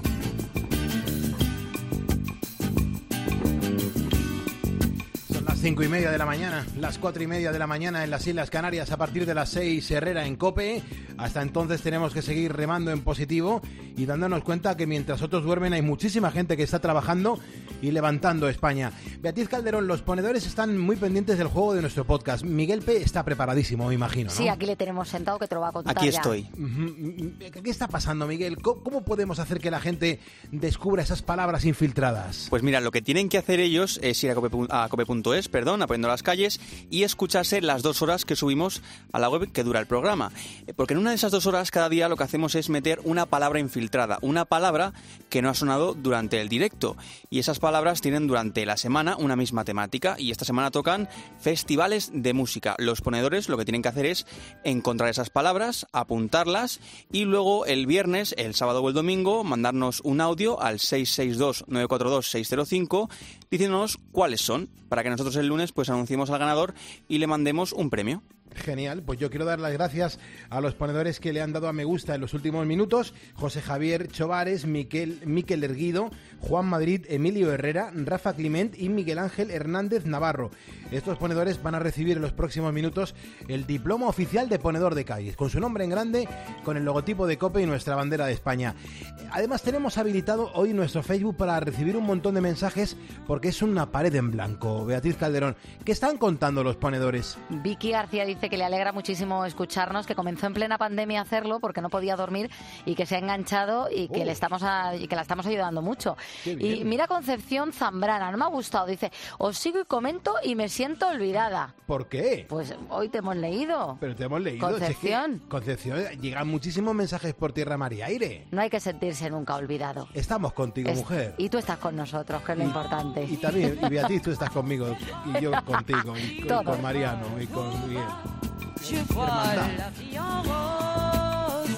Cinco y media de la mañana, las cuatro y media de la mañana en las Islas Canarias, a partir de las seis Herrera en COPE. Hasta entonces tenemos que seguir remando en positivo y dándonos cuenta que mientras otros duermen hay muchísima gente que está trabajando y levantando España. Beatriz Calderón, los ponedores están muy pendientes del juego de nuestro podcast. Miguel P. está preparadísimo, me imagino, ¿no? Sí, aquí le tenemos sentado que te lo va a contar. Aquí ya. estoy. ¿Qué está pasando, Miguel? ¿Cómo, ¿Cómo podemos hacer que la gente descubra esas palabras infiltradas? Pues mira, lo que tienen que hacer ellos es ir a cope, a cope punto es, perdón, aprendiendo las calles, y escucharse las dos horas que subimos a la web que dura el programa. Porque en una de esas dos horas cada día lo que hacemos es meter una palabra infiltrada, una palabra que no ha sonado durante el directo. Y esas palabras tienen durante la semana una misma temática, y esta semana tocan festivales de música. Los ponedores lo que tienen que hacer es encontrar esas palabras, apuntarlas, y luego el viernes, el sábado o el domingo mandarnos un audio al seis seis dos, nueve cuatro dos, seis cero cinco diciéndonos cuáles son, para que nosotros el lunes pues anunciemos al ganador y le mandemos un premio. Genial, pues yo quiero dar las gracias a los ponedores que le han dado a me gusta en los últimos minutos: José Javier Chovares, Miquel, Miquel Erguido, Juan Madrid, Emilio Herrera, Rafa Climent y Miguel Ángel Hernández Navarro. Estos ponedores van a recibir en los próximos minutos el diploma oficial de ponedor de calles, con su nombre en grande, con el logotipo de COPE y nuestra bandera de España. Además tenemos habilitado hoy nuestro Facebook para recibir un montón de mensajes, porque es una pared en blanco. Beatriz Calderón, ¿qué están contando los ponedores? Vicky García dice que le alegra muchísimo escucharnos, que comenzó en plena pandemia a hacerlo porque no podía dormir y que se ha enganchado y que, oh. le estamos a, y que la estamos ayudando mucho. Y mira Concepción Zambrana, no me ha gustado, dice, os sigo y comento y me siento olvidada. ¿Por qué? Pues hoy te hemos leído. Pero te hemos leído. Concepción. Es que Concepción, llegan muchísimos mensajes por tierra, mar y aire. No hay que sentirse nunca olvidado. Estamos contigo, es, mujer. Y tú estás con nosotros, que es lo y, importante. Y también, y Beatriz, tú estás conmigo, y yo contigo, y con, con Mariano, y con Miguel. Je vois la vie en rose.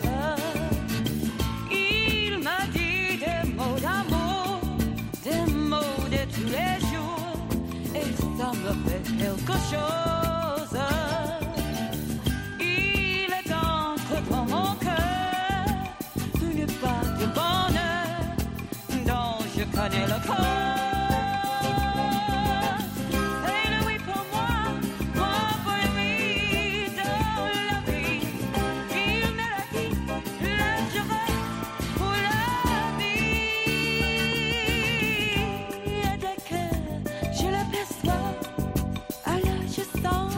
Il m'a dit des mots d'amour, des mots de tous les jours, et ça me fait quelque chose. Il est entre dans mon cœur une part de bonheur dont je connais le cœur. Song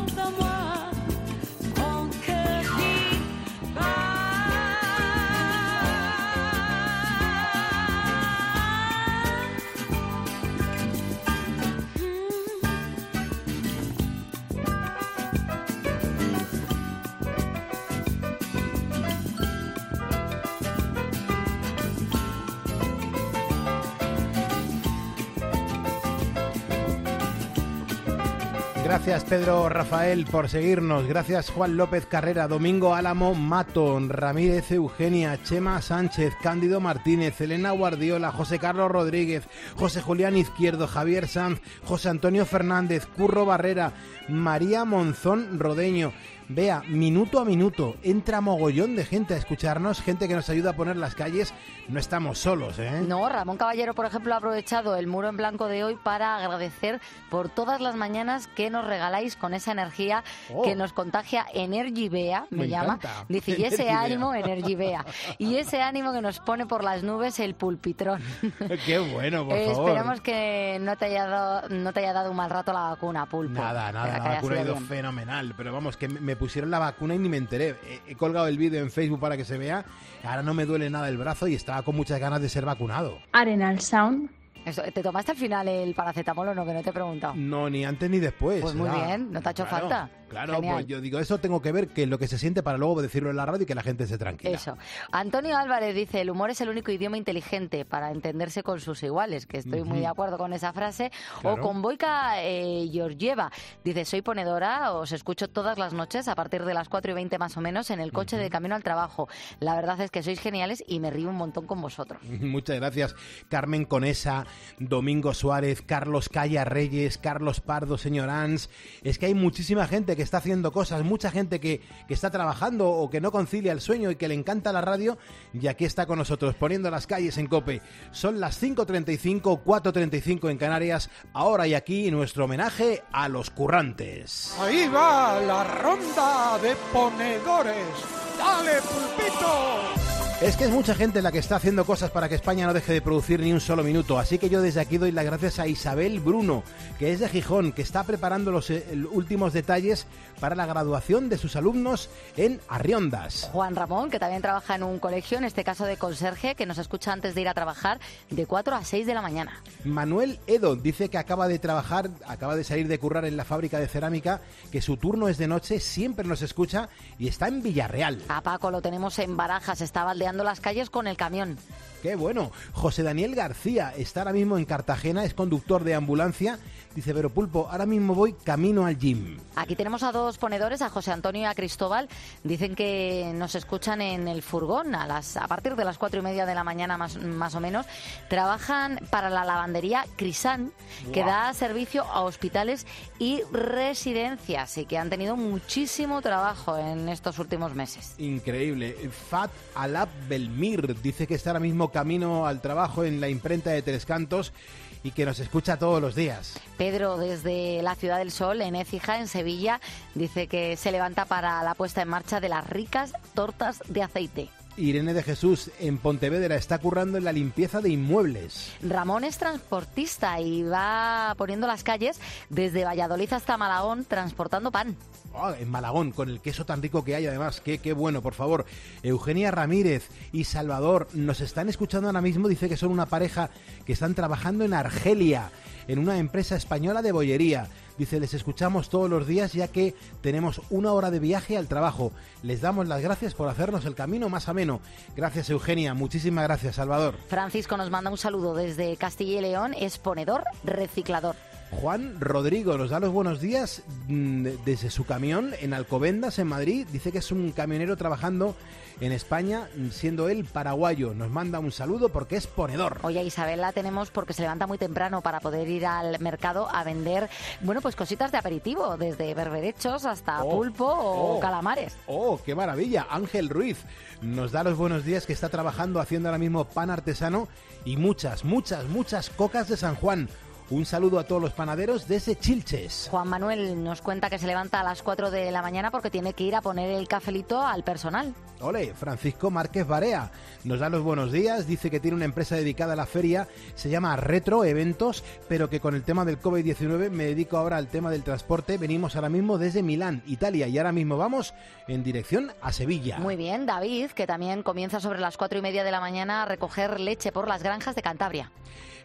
Gracias Pedro Rafael por seguirnos, gracias Juan López Carrera, Domingo Álamo Mato, Ramírez Eugenia, Chema Sánchez, Cándido Martínez, Elena Guardiola, José Carlos Rodríguez, José Julián Izquierdo, Javier Sanz, José Antonio Fernández, Curro Barrera, María Monzón Rodeño. Vea, minuto a minuto, entra mogollón de gente a escucharnos, gente que nos ayuda a poner las calles, no estamos solos, ¿eh? No, Ramón Caballero, por ejemplo, ha aprovechado el muro en blanco de hoy para agradecer por todas las mañanas que nos regaláis con esa energía oh. que nos contagia Energy Bea, me, me llama. Encanta. Dice, y ese ánimo, Energy Bea, y ese ánimo que nos pone por las nubes el pulpitrón. Qué bueno, por eh, favor. Esperamos que no te haya dado, no te haya dado un mal rato la vacuna, Pulpo. Nada, nada, la vacuna ha ido bien. Fenomenal, pero vamos, que me pusieron la vacuna y ni me enteré. He, he colgado el vídeo en Facebook para que se vea. Ahora no me duele nada el brazo y estaba con muchas ganas de ser vacunado. Arenal Sound. Eso, ¿te tomaste al final el paracetamol o no? Que no te he preguntado. No, ni antes ni después. Pues muy era... bien, no te ha hecho claro, falta. Claro, Genial. Pues yo digo, eso tengo que ver que lo que se siente para luego decirlo en la radio y que la gente se tranquila. Eso. Antonio Álvarez dice, el humor es el único idioma inteligente para entenderse con sus iguales, que estoy uh-huh. muy de acuerdo con esa frase. Claro. O con Boica eh, Georgieva, dice, soy ponedora, os escucho todas las noches a partir de las cuatro y veinte más o menos en el coche uh-huh. de camino al trabajo. La verdad es que sois geniales y me río un montón con vosotros. Muchas gracias. Carmen Conesa, Domingo Suárez, Carlos Calla Reyes, Carlos Pardo, señor Ans. Es que hay muchísima gente que está haciendo cosas, mucha gente que, que está trabajando o que no concilia el sueño y que le encanta la radio, y aquí está con nosotros poniendo las calles en COPE. Son las cinco treinta y cinco, cuatro treinta y cinco en Canarias, ahora y aquí nuestro homenaje a los currantes. Ahí va la ronda de ponedores. ¡Dale, Pulpito! Es que es mucha gente la que está haciendo cosas para que España no deje de producir ni un solo minuto, así que yo desde aquí doy las gracias a Isabel Bruno, que es de Gijón, que está preparando los eh, últimos detalles para la graduación de sus alumnos en Arriondas. Juan Ramón, que también trabaja en un colegio, en este caso de conserje, que nos escucha antes de ir a trabajar de cuatro a seis de la mañana. Manuel Edo dice que acaba de trabajar, acaba de salir de currar en la fábrica de cerámica, que su turno es de noche, siempre nos escucha y está en Villarreal. A Paco lo tenemos en Barajas, está baldeando las calles con el camión. ¡Qué bueno! José Daniel García está ahora mismo en Cartagena, es conductor de ambulancia. Dice, pero Pulpo, ahora mismo voy camino al gym. Aquí tenemos a dos ponedores, a José Antonio y a Cristóbal. Dicen que nos escuchan en el furgón a las a partir de las cuatro y media de la mañana más, más o menos. Trabajan para la lavandería Crisán, que wow. da servicio a hospitales y residencias y que han tenido muchísimo trabajo en estos últimos meses. Increíble. Fat Alab Belmir dice que está ahora mismo camino al trabajo en la imprenta de Tres Cantos y que nos escucha todos los días. Pedro, desde la Ciudad del Sol, en Écija, en Sevilla, dice que se levanta para la puesta en marcha de las ricas tortas de aceite. Irene de Jesús, en Pontevedra, está currando en la limpieza de inmuebles. Ramón es transportista y va poniendo las calles desde Valladolid hasta Malagón transportando pan. Oh, en Malagón, con el queso tan rico que hay además, qué, qué bueno, por favor. Eugenia Ramírez y Salvador nos están escuchando ahora mismo, dice que son una pareja que están trabajando en Argelia, en una empresa española de bollería. Dice, les escuchamos todos los días ya que tenemos una hora de viaje al trabajo. Les damos las gracias por hacernos el camino más ameno. Gracias, Eugenia. Muchísimas gracias, Salvador. Francisco nos manda un saludo desde Castilla y León, es ponedor reciclador. Juan Rodrigo nos da los buenos días desde su camión en Alcobendas, en Madrid. Dice que es un camionero trabajando en España, siendo él paraguayo. Nos manda un saludo porque es ponedor. Oye, Isabel la tenemos porque se levanta muy temprano para poder ir al mercado a vender, bueno, pues cositas de aperitivo, desde berberechos hasta oh, pulpo o oh, calamares. ¡Oh, qué maravilla! Ángel Ruiz nos da los buenos días, que está trabajando haciendo ahora mismo pan artesano y muchas, muchas, muchas cocas de San Juan. Un saludo a todos los panaderos desde Chilches. Juan Manuel nos cuenta que se levanta a las cuatro de la mañana porque tiene que ir a poner el cafelito al personal. Ole, Francisco Márquez Barea nos da los buenos días, dice que tiene una empresa dedicada a la feria, se llama Retro Eventos, pero que con el tema del covid diecinueve me dedico ahora al tema del transporte. Venimos ahora mismo desde Milán, Italia, y ahora mismo vamos en dirección a Sevilla. Muy bien, David, que también comienza sobre las cuatro y media de la mañana a recoger leche por las granjas de Cantabria.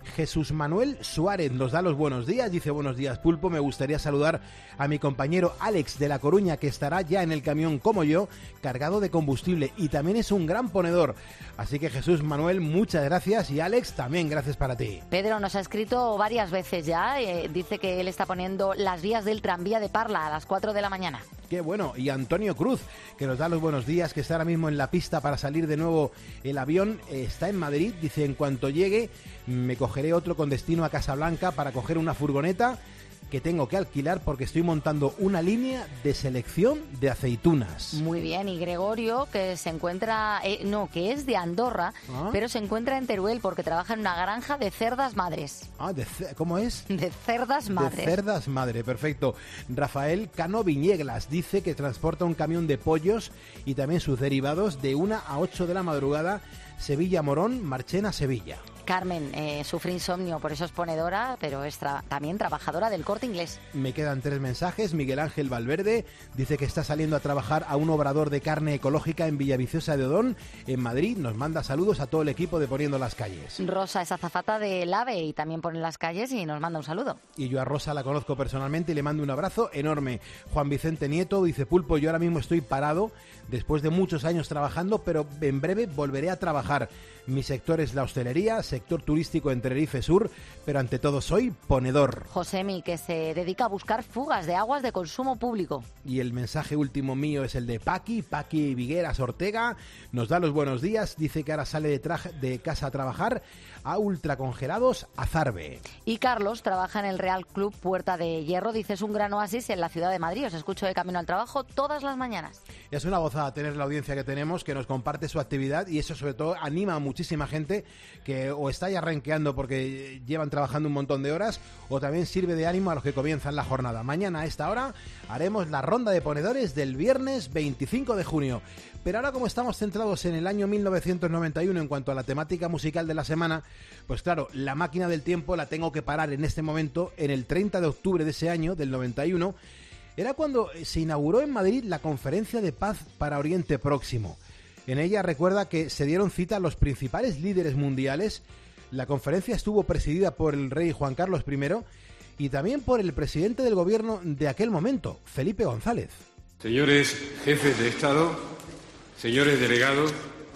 Jesús Manuel Suárez nos da los buenos días, dice: buenos días, Pulpo, me gustaría saludar a mi compañero Alex de La Coruña, que estará ya en el camión como yo, cargado de combustible, y también es un gran ponedor. Así que Jesús Manuel, muchas gracias, y Alex, también gracias para ti. Pedro nos ha escrito varias veces ya, eh, dice que él está poniendo las vías del tranvía de Parla a las cuatro de la mañana. Qué bueno. Y Antonio Cruz, que nos da los buenos días, que está ahora mismo en la pista para salir de nuevo el avión, está en Madrid, dice: en cuanto llegue me cogeré otro con destino a Casablanca para coger una furgoneta que tengo que alquilar porque estoy montando una línea de selección de aceitunas. Muy bien. Y Gregorio, que se encuentra, eh, no, que es de Andorra, ¿ah? pero se encuentra en Teruel porque trabaja en una granja de cerdas madres. Ah, de ¿cómo es? De cerdas madres. De cerdas madre, perfecto. Rafael Cano Viñeglas dice que transporta un camión de pollos y también sus derivados de una a ocho de la madrugada, Sevilla-Morón, Marchena-Sevilla. Carmen eh, sufre insomnio, por eso es ponedora, pero es tra- también trabajadora del Corte Inglés. Me quedan tres mensajes. Miguel Ángel Valverde dice que está saliendo a trabajar a un obrador de carne ecológica en Villaviciosa de Odón, en Madrid. Nos manda saludos a todo el equipo de Poniendo las Calles. Rosa es azafata del AVE y también pone las calles y nos manda un saludo. Y yo a Rosa la conozco personalmente y le mando un abrazo enorme. Juan Vicente Nieto dice: Pulpo, yo ahora mismo estoy parado después de muchos años trabajando, pero en breve volveré a trabajar. Mi sector es la hostelería, sector turístico en Tenerife Sur, pero ante todo soy ponedor. Josemi, que se dedica a buscar fugas de aguas de consumo público. Y el mensaje último mío es el de Paqui, Paqui Vigueras Ortega. Nos da los buenos días, dice que ahora sale de, traje, de casa a trabajar a ultracongelados Azarbe. Y Carlos trabaja en el Real Club Puerta de Hierro, dice: es un gran oasis en la ciudad de Madrid. Os escucho de camino al trabajo todas las mañanas. Es una gozada tener la audiencia que tenemos, que nos comparte su actividad, y eso sobre todo anima a muchísima gente que o está ya renqueando porque llevan trabajando un montón de horas, o también sirve de ánimo a los que comienzan la jornada. Mañana a esta hora haremos la ronda de ponedores del viernes veinticinco de junio. Pero ahora, como estamos centrados en el año mil novecientos noventa y uno en cuanto a la temática musical de la semana, pues claro, la máquina del tiempo la tengo que parar en este momento, en el treinta de octubre de ese año, del noventa y uno. Era cuando se inauguró en Madrid la Conferencia de Paz para Oriente Próximo. En ella recuerda que se dieron cita los principales líderes mundiales. La conferencia estuvo presidida por el rey Juan Carlos primero y también por el presidente del gobierno de aquel momento, Felipe González. Señores jefes de Estado, señores delegados,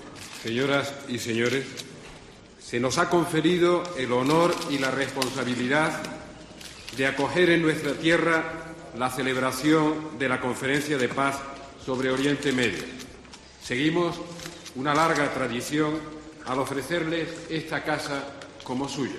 señoras y señores, se nos ha conferido el honor y la responsabilidad de acoger en nuestra tierra la celebración de la Conferencia de Paz sobre Oriente Medio. Seguimos una larga tradición al ofrecerles esta casa como suya.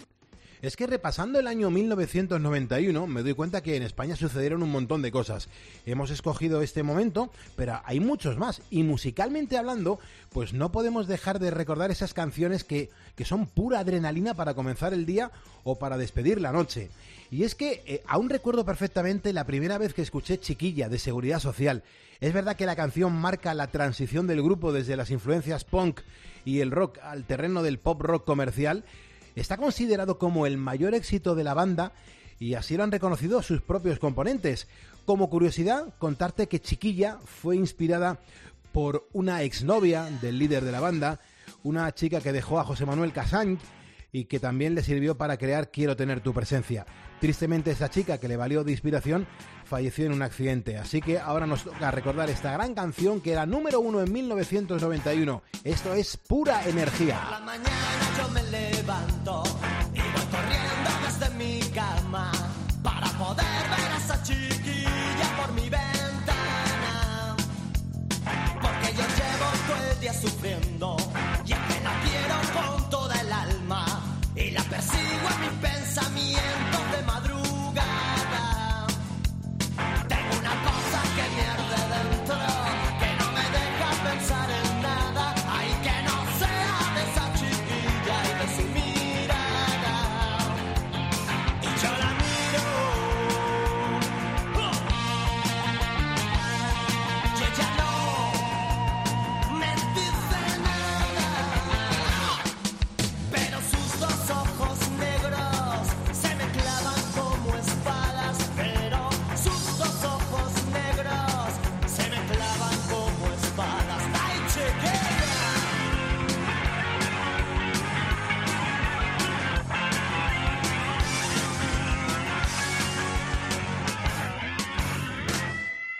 Es que repasando el año mil novecientos noventa y uno me doy cuenta que en España sucedieron un montón de cosas. Hemos escogido este momento, pero hay muchos más. Y musicalmente hablando, pues no podemos dejar de recordar esas canciones que, que son pura adrenalina para comenzar el día o para despedir la noche. Y es que eh, aún recuerdo perfectamente la primera vez que escuché Chiquilla, de Seguridad Social. Es verdad que la canción marca la transición del grupo desde las influencias punk y el rock al terreno del pop rock comercial. Está considerado como el mayor éxito de la banda y así lo han reconocido sus propios componentes. Como curiosidad, contarte que Chiquilla fue inspirada por una exnovia del líder de la banda, una chica que dejó a José Manuel Casany y que también le sirvió para crear Quiero tener tu presencia. Tristemente, esta chica, que le valió de inspiración, falleció en un accidente. Así que ahora nos toca recordar esta gran canción que era número uno en mil novecientos noventa y uno. Esto es Pura Energía. Por la mañana yo me levanto y voy corriendo desde mi cama para poder ver a esa chiquilla por mi ventana. Porque yo llevo todo el día sufriendo y es que la quiero con toda el alma y la persigo en mis pensamientos de madrugada. Tengo una cosa que me arde dentro, que no me deja pensar en nada. Ay, que no sea de esa chiquilla y de su mirada.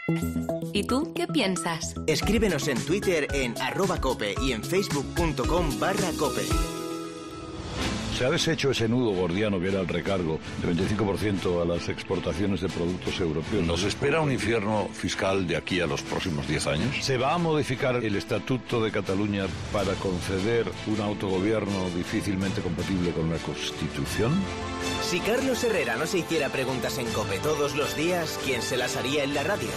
¿Y tú qué piensas? Escríbenos en Twitter en arroba cope y en facebook.com barra cope. Se ha deshecho ese nudo gordiano que era el recargo de veinticinco por ciento a las exportaciones de productos europeos. ¿Nos espera un infierno fiscal de aquí a los próximos diez años? ¿Se va a modificar el Estatuto de Cataluña para conceder un autogobierno difícilmente compatible con la Constitución? Si Carlos Herrera no se hiciera preguntas en COPE todos los días, ¿quién se las haría en la radio?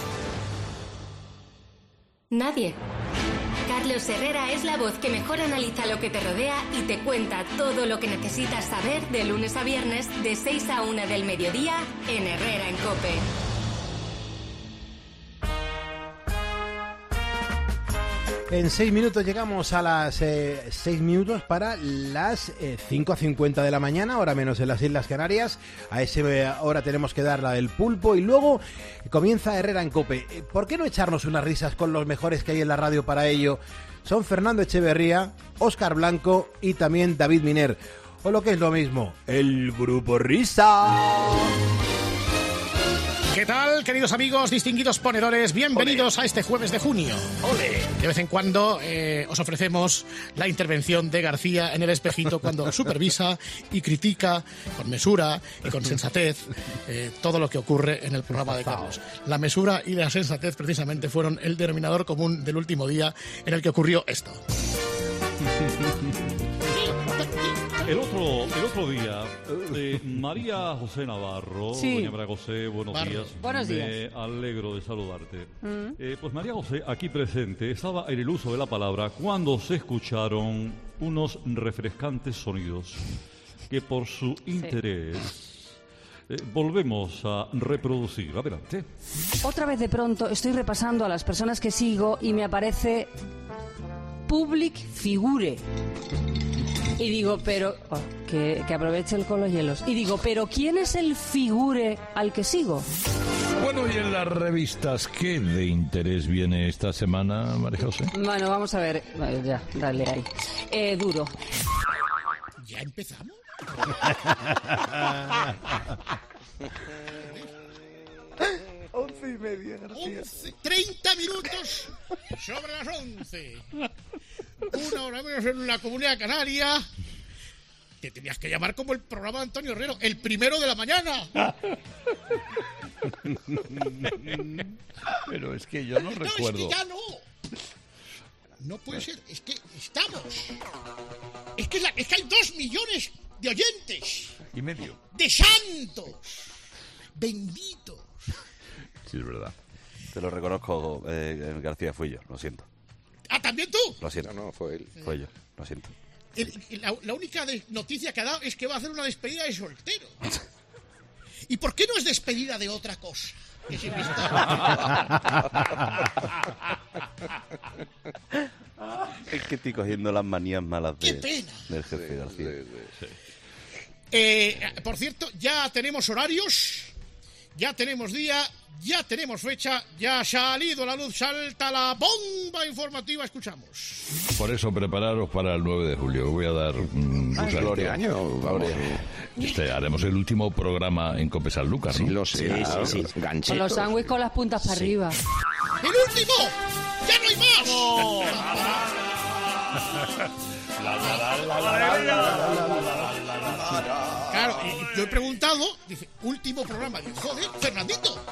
Nadie. Carlos Herrera es la voz que mejor analiza lo que te rodea y te cuenta todo lo que necesitas saber de lunes a viernes de seis a una del mediodía en Herrera en COPE. En seis minutos llegamos a las eh, seis minutos para las eh, cinco a cincuenta de la mañana, hora menos en las Islas Canarias. A esa hora tenemos que dar la del pulpo y luego comienza Herrera en COPE. ¿Por qué no echarnos unas risas con los mejores que hay en la radio para ello? Son Fernando Echeverría, Óscar Blanco y también David Miner. O lo que es lo mismo, el Grupo Risa. ¿Qué tal, queridos amigos, distinguidos ponedores? Bienvenidos Olé. a este jueves de junio. Olé. De vez en cuando eh, os ofrecemos la intervención de García en el espejito cuando supervisa y critica con mesura y con sensatez eh, todo lo que ocurre en el programa de Carlos. La mesura y la sensatez precisamente fueron el denominador común del último día en el que ocurrió esto. El otro, el otro día, eh, María José Navarro, sí. doña María José, buenos Barro. días. Buenos Me días. alegro de saludarte. Mm. Eh, pues María José, aquí presente, estaba en el uso de la palabra cuando se escucharon unos refrescantes sonidos que por su interés eh, volvemos a reproducir. Adelante. Otra vez de pronto estoy repasando a las personas que sigo y me aparece Public Figure. Y digo, pero... oh, que, que aproveche el con los hielos. Y digo, pero ¿quién es el figure al que sigo? Bueno, y en las revistas, ¿qué de interés viene esta semana, María José? Bueno, vamos a ver. Vale, ya, dale ahí. Eh, duro. ¿Ya empezamos? Once y media, García. Once, treinta minutos sobre las once. Una hora menos en la Comunidad Canaria. Te tenías que llamar como el programa de Antonio Herrero, el primero de la mañana. Pero es que yo no, no recuerdo. Es que ya no. No puede ser, es que estamos. Es que, la, es que hay dos millones de oyentes. Y medio. De santos. Benditos. Sí, es verdad. Te lo reconozco, eh, García, fui yo, lo siento. Ah, ¿también tú? Lo siento. No, no, fue él. Fue yo, lo siento. El, la, la única de, noticia que ha dado es que va a hacer una despedida de soltero. ¿Y por qué no es despedida de otra cosa? Que siempre está... Es que estoy cogiendo las manías malas de, ¡Qué pena! del jefe García. Sí. Eh, por cierto, ya tenemos horarios, ya tenemos día, ya tenemos fecha, ya ha salido a la luz, salta la bomba informativa, escuchamos. Por eso prepararos para el nueve de julio. Voy a dar un ah, este año vamos. Este, haremos el último programa en Cope Sanlúcar, ¿no? Sí, lo sé. Sí, Claro. sí, sí. Ganchitos. Con los sándwiches con las puntas para Sí. arriba. ¡El último! ¡Ya no hay más! Claro, y yo he preguntado, dice, último programa, digo, joder, Fernandito.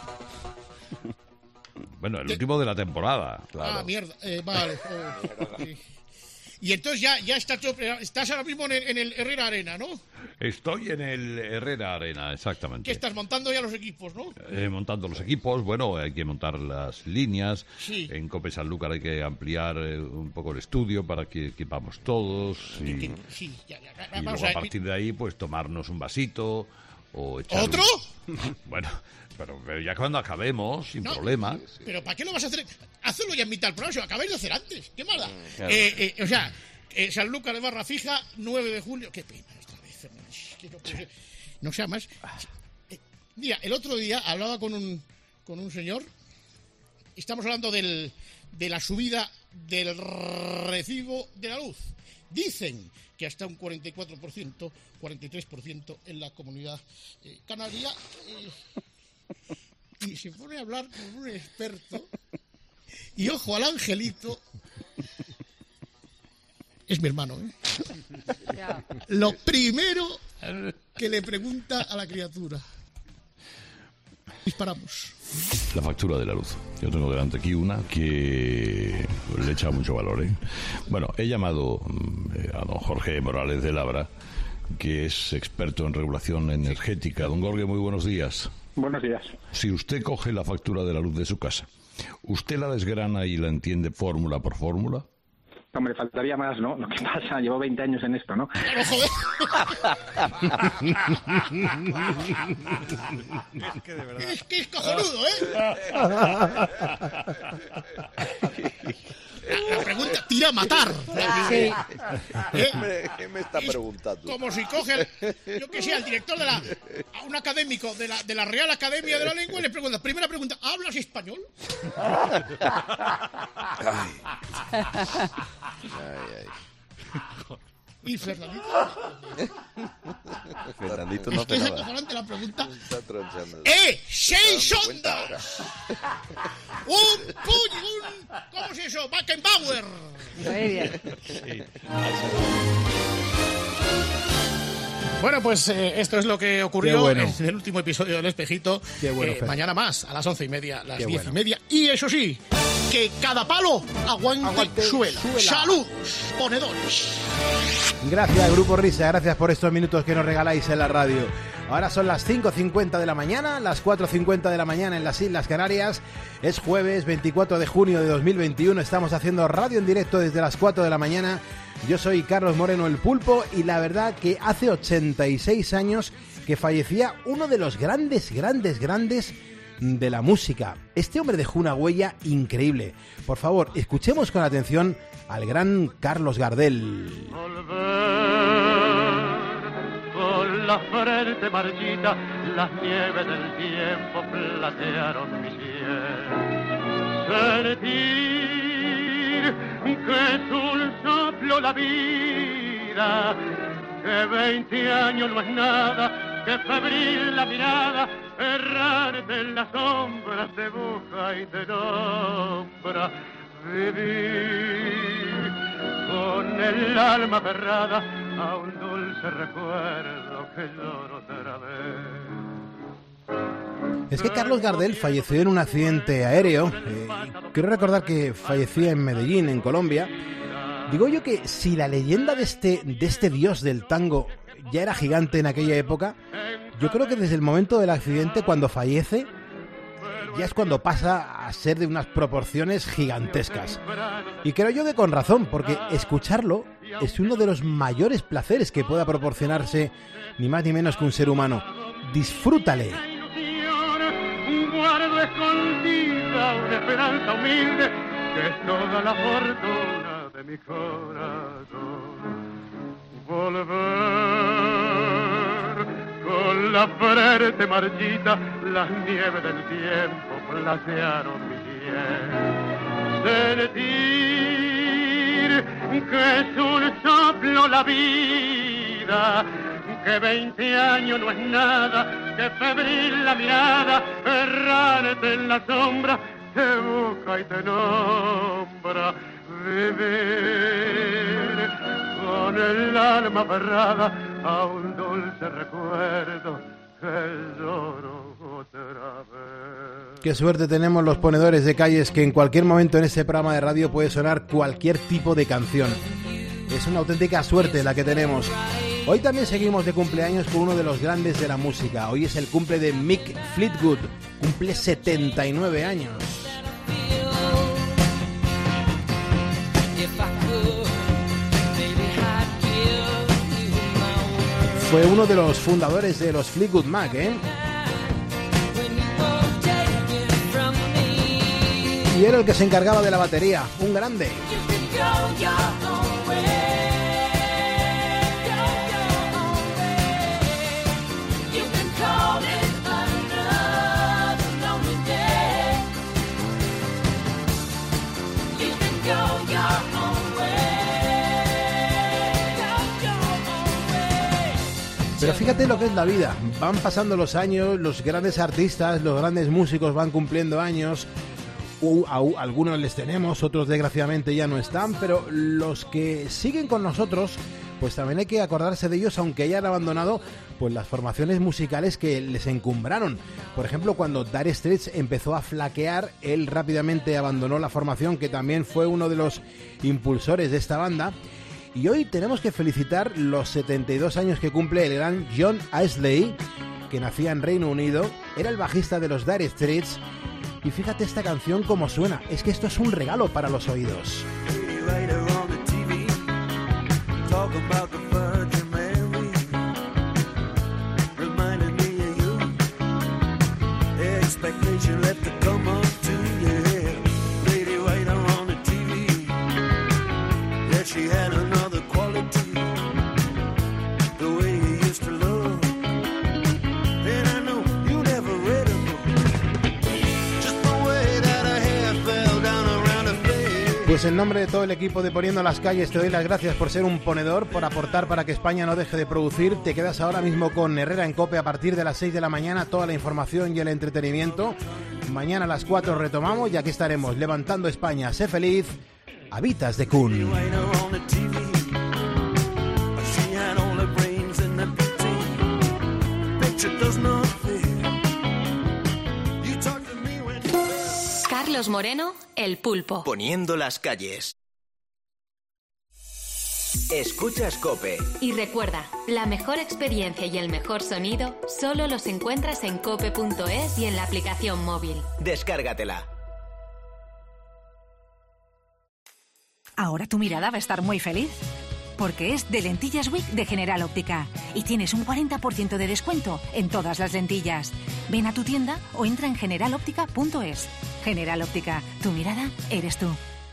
Bueno, el último de la temporada. Ah, mierda, eh, vale. Oh, sí. Y entonces ya, ya está todo, estás ahora mismo en el, en el Herrera Arena, ¿no? Estoy en el Herrera Arena, exactamente. Que estás montando ya los equipos, ¿no? Eh, montando los equipos, bueno, hay que montar las líneas. Sí. En Cope Sanlúcar hay que ampliar eh, un poco el estudio para que quepamos todos. Y, Que- sí, ya, ya, y vamos luego a a ver. partir de ahí, pues tomarnos un vasito o echar... ¿Otro? Bueno, pero, pero ya cuando acabemos, sin No, problema. Pero ¿para qué lo vas a hacer? Hazlo ya en mitad del programa, si lo acabáis de hacer antes. ¿Qué mala? Claro. Eh, eh, o sea, eh, Sanlúcar de Barra Fija, nueve de julio. Qué pena esta vez, Fernando. Es que no puede ser. No sea más. Eh, mira, el otro día hablaba con un, con un señor. Estamos hablando del, de la subida del recibo de la luz. Dicen que hasta un cuarenta y cuatro por ciento, cuarenta y tres por ciento en la Comunidad eh, Canaria. Eh, y se pone a hablar con un experto. Y ojo al angelito. Es mi hermano, ¿eh? Lo primero que le pregunta a la criatura. Disparamos. La factura de la luz. Yo tengo delante aquí una que le echa mucho valor, ¿eh? Bueno, he llamado eh, a don Jorge Morales de Labra, que es experto en regulación energética. Don Jorge, muy buenos días. Buenos días. Si usted coge la factura de la luz de su casa, ¿usted la desgrana y la entiende fórmula por fórmula? Hombre, faltaría más, ¿no? Lo que pasa, llevo veinte años en esto, ¿no? Es que de verdad. Es que es cojonudo, ¿eh? La pregunta tira a matar. Sí. ¿Eh? ¿Qué me está preguntando? Como si coge, yo que sé, al director de la, a un académico de la, de la Real Academia de la Lengua y le pregunta, primera pregunta, ¿hablas español? Ay. Ay, ay. Y Fernandito. Fernandito no es que hace es nada. acojonante la pregunta. Está tronchando. ¡Eh! ¡Seis Está dando cuenta ondas! ¡Un puño! Un, ¿cómo es eso? ¡Backenbauer! Muy bien. Sí. Bueno, pues eh, esto es lo que ocurrió bueno. en el último episodio del Espejito. Qué bueno, eh, Fer. mañana más, a las once y media, las Qué diez bueno. y media. Y eso sí, que cada palo aguante, Aguante suela. suela. ¡Saludos, ponedores! Gracias, Grupo Risa, gracias por estos minutos que nos regaláis en la radio. Ahora son las cinco cincuenta de la mañana, las cuatro cincuenta de la mañana en las Islas Canarias. Es jueves veinticuatro de junio de dos mil veintiuno. Estamos haciendo radio en directo desde las cuatro de la mañana. Yo soy Carlos Moreno el Pulpo y la verdad que hace ochenta y seis años que fallecía uno de los grandes, grandes, grandes de la música. Este hombre dejó una huella increíble. Por favor, escuchemos con atención al gran Carlos Gardel. Con la frente marchita, las nieves del tiempo platearon mi piel. Sentir que es un soplo la vida, que veinte años no es nada, que febril la mirada, errante en las sombras te busca y te nombra. Vivir con el alma aferrada a un dulce recuerdo que lloro otra vez. Es que Carlos Gardel falleció en un accidente aéreo. Eh, quiero recordar que fallecía en Medellín, en Colombia. Digo yo que si la leyenda de este, de este dios del tango ya era gigante en aquella época, yo creo que desde el momento del accidente, cuando fallece, ya es cuando pasa a ser de unas proporciones gigantescas. Y creo yo que con razón, porque escucharlo es uno de los mayores placeres que pueda proporcionarse ni más ni menos que un ser humano. Disfrútale. Guardo escondida una esperanza humilde que es toda la fortuna de mi corazón. Volver con la frente marchita, las nieves del tiempo platearon mi piel. Sentir que es un soplo la vida, que veinte años no es nada, que febril la mirada, errante en la sombra, te busca y te nombra. Vivir con el alma aferrada a un dulce recuerdo que lloro otra vez. Qué suerte tenemos los ponedores de calles, que en cualquier momento en este programa de radio puede sonar cualquier tipo de canción. Es una auténtica suerte la que tenemos. Hoy también seguimos de cumpleaños con uno de los grandes de la música. Hoy es el cumple de Mick Fleetwood. Cumple setenta y nueve años. Fue uno de los fundadores de los Fleetwood Mac, ¿eh? Y era el que se encargaba de la batería. Un grande. Pero fíjate lo que es la vida. Van pasando los años, los grandes artistas, los grandes músicos van cumpliendo años. Uh, uh, algunos les tenemos, otros desgraciadamente ya no están, pero los que siguen con nosotros, pues también hay que acordarse de ellos, aunque hayan abandonado pues las formaciones musicales que les encumbraron. Por ejemplo, cuando Dire Straits empezó a flaquear, él rápidamente abandonó la formación, que también fue uno de los impulsores de esta banda. Y hoy tenemos que felicitar los setenta y dos años que cumple el gran John Astley, que nacía en Reino Unido, era el bajista de los Dire Straits. Y fíjate esta canción como suena, es que esto es un regalo para los oídos. Pues en nombre de todo el equipo de Poniendo las Calles te doy las gracias por ser un ponedor, por aportar para que España no deje de producir. Te quedas ahora mismo con Herrera en COPE a partir de las seis de la mañana, toda la información y el entretenimiento. Mañana a las cuatro retomamos y aquí estaremos levantando España. Sé feliz, Habitas de Kun. Carlos Moreno, El Pulpo. Poniendo las calles. Escuchas COPE. Y recuerda, la mejor experiencia y el mejor sonido solo los encuentras en cope punto es y en la aplicación móvil. Descárgatela. Ahora tu mirada va a estar muy feliz, porque es de Lentillas Week de General Óptica y tienes un cuarenta por ciento de descuento en todas las lentillas. Ven a tu tienda o entra en general óptica punto es. General Óptica, tu mirada eres tú.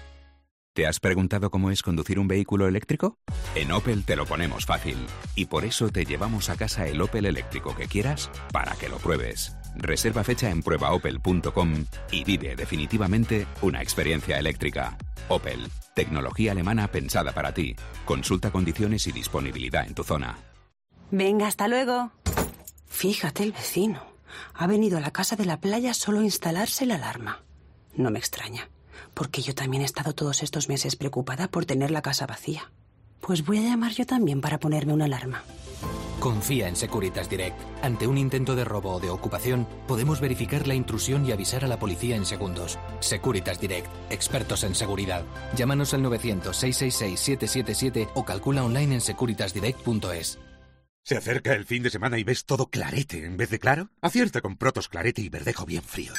¿Te has preguntado cómo es conducir un vehículo eléctrico? En Opel te lo ponemos fácil y por eso te llevamos a casa el Opel eléctrico que quieras para que lo pruebes. Reserva fecha en prueba opel punto com y vive definitivamente una experiencia eléctrica. Opel, tecnología alemana pensada para ti. Consulta condiciones y disponibilidad en tu zona. Venga, hasta luego. Fíjate el vecino. Ha venido a la casa de la playa solo a instalarse la alarma. No me extraña, porque yo también he estado todos estos meses preocupada por tener la casa vacía. Pues voy a llamar yo también para ponerme una alarma. Confía en Securitas Direct. Ante un intento de robo o de ocupación, podemos verificar la intrusión y avisar a la policía en segundos. Securitas Direct, expertos en seguridad. Llámanos al novecientos, seiscientos sesenta y seis, siete siete siete o calcula online en securitas direct punto es. ¿Se acerca el fin de semana y ves todo clarete en vez de claro? Acierta con Protos Clarete y Verdejo bien fríos.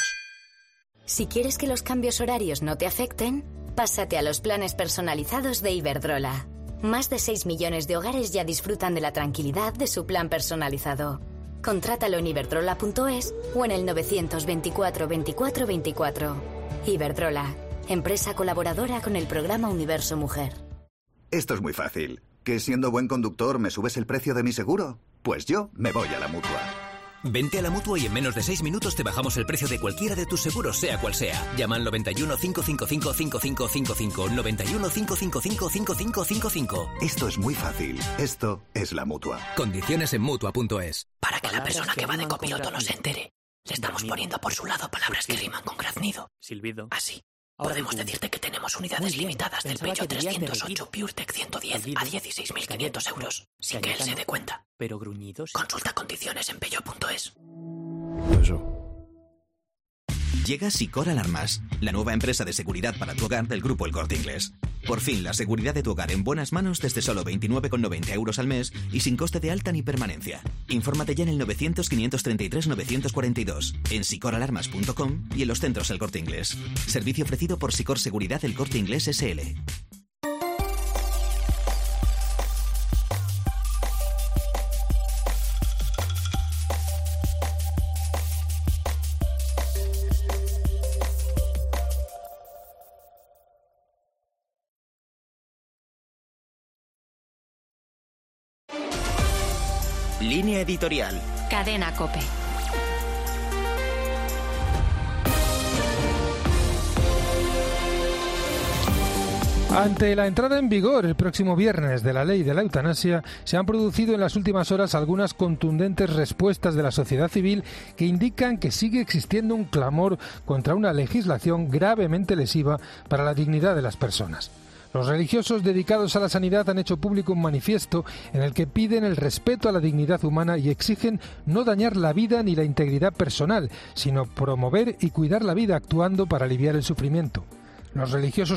Si quieres que los cambios horarios no te afecten, pásate a los planes personalizados de Iberdrola. Más de seis millones de hogares ya disfrutan de la tranquilidad de su plan personalizado. Contrátalo en iberdrola punto es o en el novecientos veinticuatro veinticuatro veinticuatro. Iberdrola, empresa colaboradora con el programa Universo Mujer. Esto es muy fácil. ¿Que siendo buen conductor me subes el precio de mi seguro? Pues yo me voy a la Mutua. Vente a la Mutua y en menos de seis minutos te bajamos el precio de cualquiera de tus seguros, sea cual sea. Llama al noventa y uno, cinco cinco cinco, cinco cinco cinco cinco, noventa y uno, cinco cinco cinco, cinco cinco cinco cinco. Esto es muy fácil. Esto es la Mutua. Condiciones en Mutua punto es. Para que la persona que va de copiloto no se entere, le estamos poniendo por su lado palabras que riman con graznido. Silbido. Así. Podemos decirte que tenemos unidades limitadas del Peugeot trescientos ocho PureTech ciento diez a dieciséis mil quinientos euros, sin que él se dé cuenta. Pero gruñidos. Consulta condiciones en peugeot punto es. Llega Sicor Alarmas, la nueva empresa de seguridad para tu hogar del grupo El Corte Inglés. Por fin, la seguridad de tu hogar en buenas manos desde solo veintinueve con noventa euros al mes y sin coste de alta ni permanencia. Infórmate ya en el novecientos, quinientos treinta y tres, novecientos cuarenta y dos, en sicor alarmas punto com y en los centros El Corte Inglés. Servicio ofrecido por Sicor Seguridad El Corte Inglés S L. Línea editorial. Cadena COPE. Ante la entrada en vigor el próximo viernes de la ley de la eutanasia, se han producido en las últimas horas algunas contundentes respuestas de la sociedad civil que indican que sigue existiendo un clamor contra una legislación gravemente lesiva para la dignidad de las personas. Los religiosos dedicados a la sanidad han hecho público un manifiesto en el que piden el respeto a la dignidad humana y exigen no dañar la vida ni la integridad personal, sino promover y cuidar la vida actuando para aliviar el sufrimiento. Los religiosos